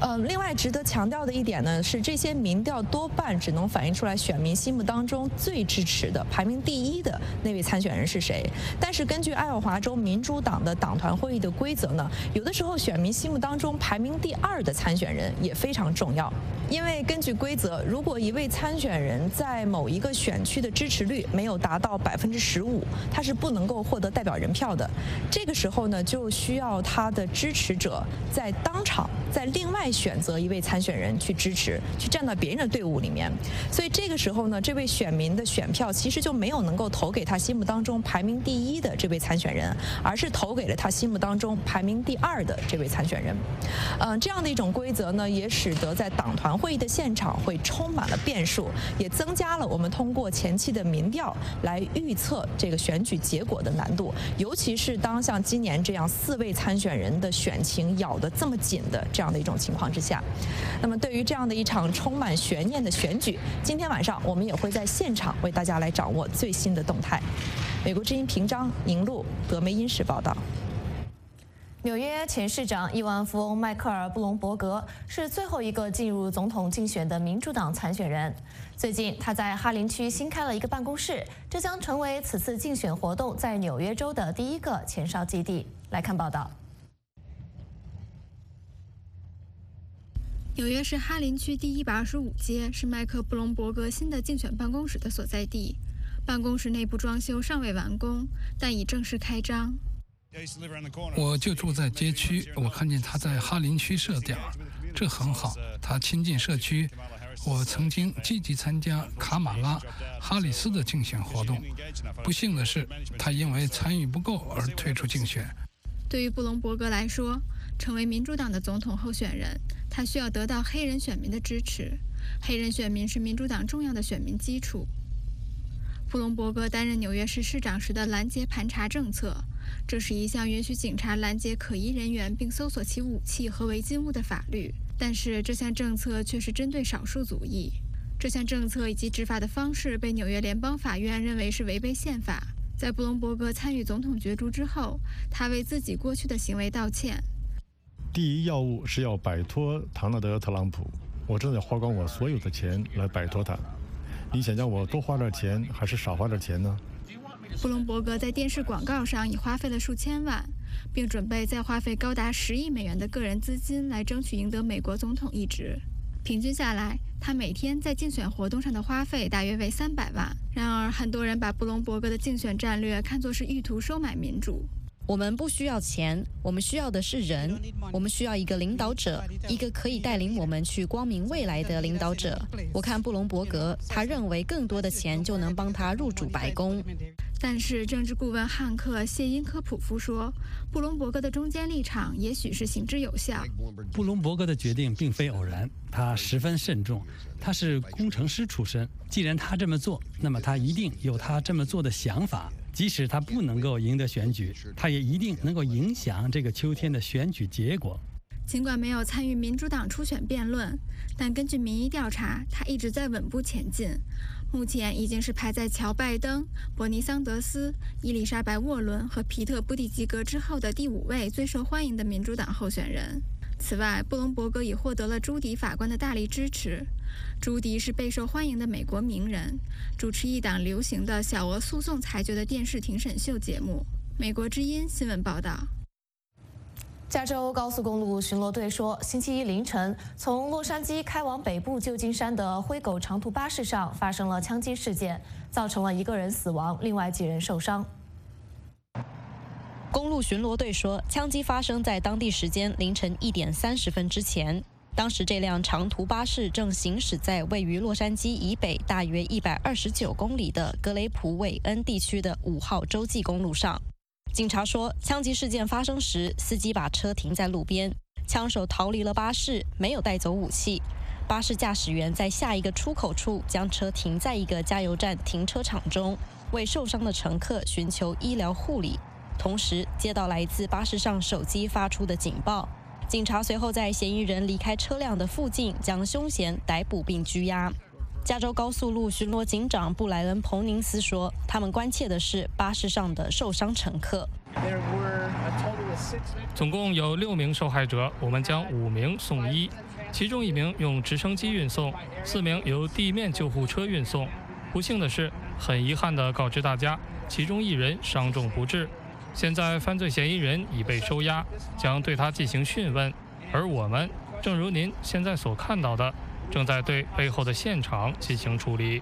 呃，另外值得强调的一点呢，是这些民调多半只能反映出来选民心目当中最支持的、排名第一的那位参选人是谁。但是根据爱奥华州民主党的党团会议的规则呢，有的时候选民心目当中排名第二的参选人也非常重要。因为根据规则，如果一位参选人在某一个选区的支持率没有达到百分之十五，他是不能够获得代表人票的。这个时候呢，就需要他的支持者在当场再另外选择一位参选人去支持，去站到别人的队伍里面。所以这个时候呢，这位选民的选票其实就没有能够投给他心目当中排名第一的这位参选人，而是投给了他心目当中排名第二的这位参选人。嗯、呃，这样的一种规则呢，也使得在党团会议的现场会充满了变数，也增加了我们通过前期的民调来预测这个选举结果的难度，尤其是当像今年这样四位参选人的选情咬得这么紧的这样的一种情况之下。那么对于这样的一场充满悬念的选举，今天晚上我们也会在现场为大家来掌握最新的动态。美国之音平章、宁路、德梅因市报道。 纽约前市长亿万富翁迈克尔·布隆伯格是最后一个进入总统竞选的民主党参选人。最近，他在哈林区新开了一个办公室，这将成为此次竞选活动在纽约州的第一个前哨基地。来看报道。 纽约市哈林区第一百二十五街是迈克·布隆伯格新的竞选办公室的所在地。办公室内部装修尚未完工，但已正式开张。 我就住在街区，我看见他在哈林区设点，这很好。他亲近社区。我曾经积极参加卡马拉·哈里斯的竞选活动，不幸的是，他因为参与不够而退出竞选。 对于布隆伯格来说，成为民主党的总统候选人，他需要得到黑人选民的支持。黑人选民是民主党重要的选民基础。布隆伯格担任纽约市市长时的拦截盘查政策，这是一项允许警察拦截可疑人员并搜索其武器和违禁物的法律。但是这项政策却是针对少数族裔。这项政策以及执法的方式被纽约联邦法院认为是违背宪法。在布隆伯格参与总统角逐之后，他为自己过去的行为道歉。 第一要务是要摆脱唐纳德·特朗普。我正在花光我所有的钱来摆脱他。你想让我多花点钱还是少花点钱呢？ 布隆伯格在电视广告上已花费了数千万，并准备再花费高达十亿美元的个人资金来争取赢得美国总统一职。平均下来，他每天在竞选活动上的花费大约为三百万。然而，很多人把布隆伯格的竞选战略看作是意图收买民主。 我们不需要钱，我们需要的是人。我们需要一个领导者，一个可以带领我们去光明未来的领导者。我看布隆伯格，他认为更多的钱就能帮他入主白宫。 但是政治顾问汉克·谢因科普夫说，布隆伯格的中间立场也许是行之有效。 布隆伯格的决定并非偶然，他十分慎重。他是工程师出身，既然他这么做，那么他一定有他这么做的想法。即使他不能够赢得选举，他也一定能够影响这个秋天的选举结果。 尽管没有参与民主党初选辩论，但根据民意调查，他一直在稳步前进。目前已经是排在乔·拜登、伯尼·桑德斯、伊丽莎白·沃伦和皮特·布蒂吉格之后的第五位最受欢迎的民主党候选人。此外，布隆伯格已获得了朱迪法官的大力支持。朱迪是备受欢迎的美国名人，主持一档流行的小额诉讼裁决的电视庭审秀节目。美国之音新闻报道。 加州高速公路巡逻队说，星期一凌晨，从洛杉矶开往北部旧金山的灰狗长途巴士上发生了枪击事件，造成了一个人死亡，另外几人受伤。 公路巡逻队说，枪击发生在当地时间凌晨一点三十分之前。当时这辆长途巴士正行驶在位于洛杉矶以北大约一百二十九公里的格雷普韦恩地区的五号洲际公路上。警察说，枪击事件发生时，司机把车停在路边，枪手逃离了巴士，没有带走武器。巴士驾驶员在下一个出口处将车停在一个加油站停车场中，为受伤的乘客寻求医疗护理，同时接到来自巴士上手机发出的警报。警察随后在嫌疑人离开车辆的附近将凶嫌逮捕并拘押。加州高速路巡逻警长布莱恩·彭宁斯说，他们关切的是巴士上的受伤乘客。 总共有六名受害者，我们将五名送医。 其中一名用直升机运送，四名由地面救护车运送。不幸的是，很遗憾地告知大家，其中一人伤重不治。现在犯罪嫌疑人已被收押，将对他进行讯问。而我们，正如您现在所看到的，正在对背后的现场进行处理。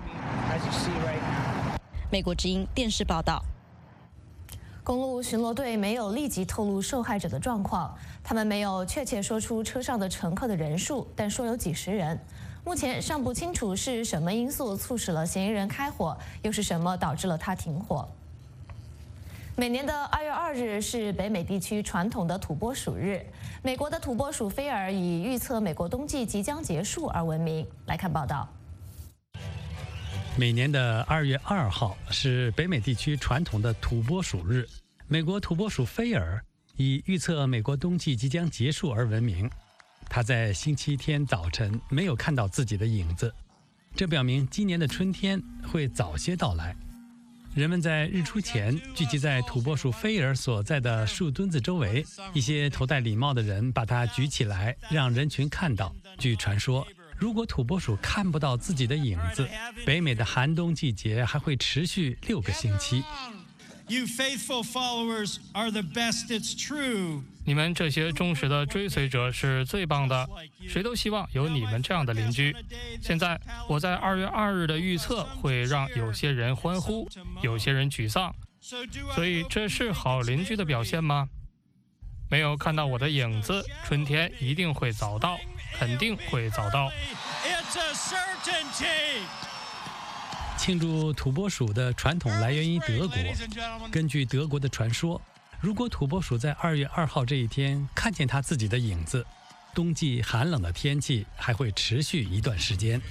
美国之音电视报道。 公路巡逻队没有立即透露受害者的状况，他们没有确切说出车上的乘客的人数，但说有几十人。目前尚不清楚是什么因素促使了嫌疑人开火，又是什么导致了他停火。每年的二月二日是北美地区传统的土拨鼠日，美国的土拨鼠菲尔以预测美国冬季即将结束而闻名。来看报道。 每年的二月二号是北美地区传统的土拨鼠日，美国土拨鼠菲尔以预测美国冬季即将结束而闻名。他在星期天早晨没有看到自己的影子，这表明今年的春天会早些到来。人们在日出前聚集在土拨鼠菲尔所在的树墩子周围，一些头戴礼帽的人把它举起来，让人群看到。据传说，如果土拨鼠看不到自己的影子，北美的寒冬季节还会持续六个星期。 You faithful followers are the best, it's true. 你们这些忠实的追随者是最棒的，谁都希望有你们这样的邻居。现在我在二月二日的预测会让有些人欢呼，有些人沮丧，所以这是好邻居的表现吗？没有看到我的影子，春天一定会早到，肯定会早到。 It's a certainty. 庆祝土拨鼠的传统来源于德国。根据德国的传说，如果土拨鼠在二月二号这一天看见它自己的影子，冬季寒冷的天气还会持续一段时间。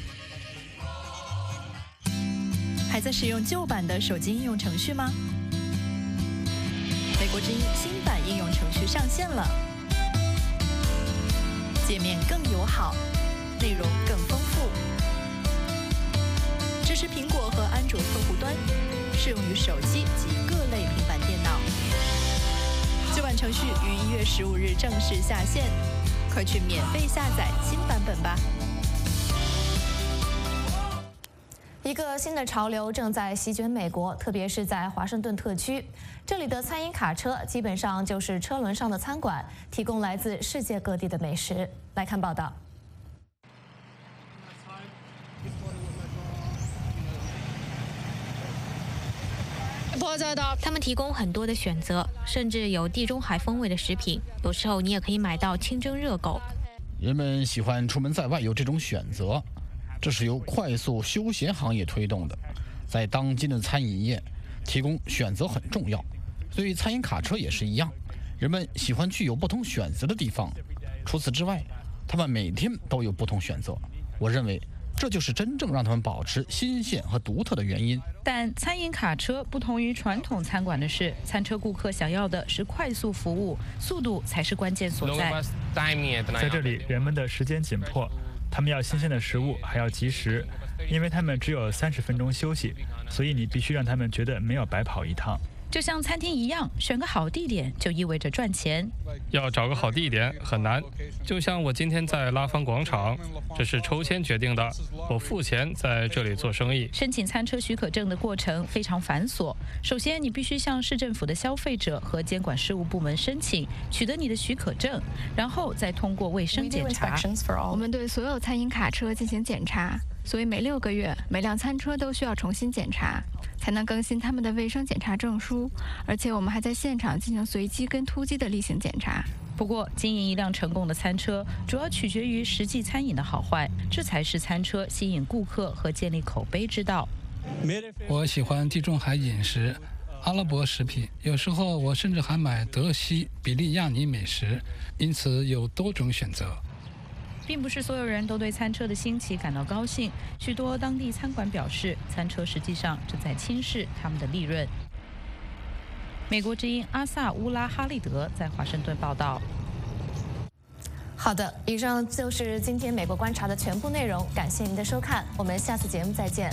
还在使用旧版的手机应用程序吗？美国之音新版应用程序上线了，界面更友好，内容更丰富，支持苹果和安卓客户端，适用于手机及各类平板电脑。旧版程序于一月十五日正式下线，快去免费下载新版本吧。 一个新的潮流正在席卷美国，特别是在华盛顿特区。这里的餐饮卡车基本上就是车轮上的餐馆，提供来自世界各地的美食。来看报道。 他们提供很多的选择，甚至有地中海风味的食品。有时候你也可以买到清蒸热狗。 人们喜欢出门在外有这种选择，这是由快速休闲行业推动的。在当今的餐饮业，提供选择很重要，所以餐饮卡车也是一样。人们喜欢去有不同选择的地方。除此之外，他们每天都有不同选择。我认为这就是真正让他们保持新鲜和独特的原因。 但餐饮卡车不同于传统餐馆的是，餐车顾客想要的是快速服务，速度才是关键所在。 在这里，人们的时间紧迫，他们要新鲜的食物，还要及时，因为他们只有三十分钟休息，所以你必须让他们觉得没有白跑一趟。 就像餐厅一样，选个好地点就意味着赚钱。 要找个好地点很难，就像我今天在拉芳广场，这是抽签决定的，我付钱在这里做生意。 申请餐车许可证的过程非常繁琐，首先你必须向市政府的消费者和监管事务部门申请，取得你的许可证，然后再通过卫生检查。 我们对所有餐饮卡车进行检查，所以每六个月每辆餐车都需要重新检查，才能更新他们的卫生检查证书，而且我们还在现场进行随机跟突击的例行检查。 不过，经营一辆成功的餐车，主要取决于实际餐饮的好坏，这才是餐车吸引顾客和建立口碑之道。 我喜欢地中海饮食、阿拉伯食品，有时候我甚至还买德西、比利亚尼美食，因此有多种选择。 并不是所有人都对餐车的兴起感到高兴，许多当地餐馆表示，餐车实际上正在轻视他们的利润。美国之音阿萨乌拉哈利德在华盛顿报道。 好的，以上就是今天美国观察的全部内容，感谢您的收看，我们下次节目再见。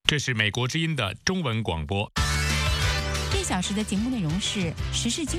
这是美国之音的中文广播。 这小时的节目内容是时事经。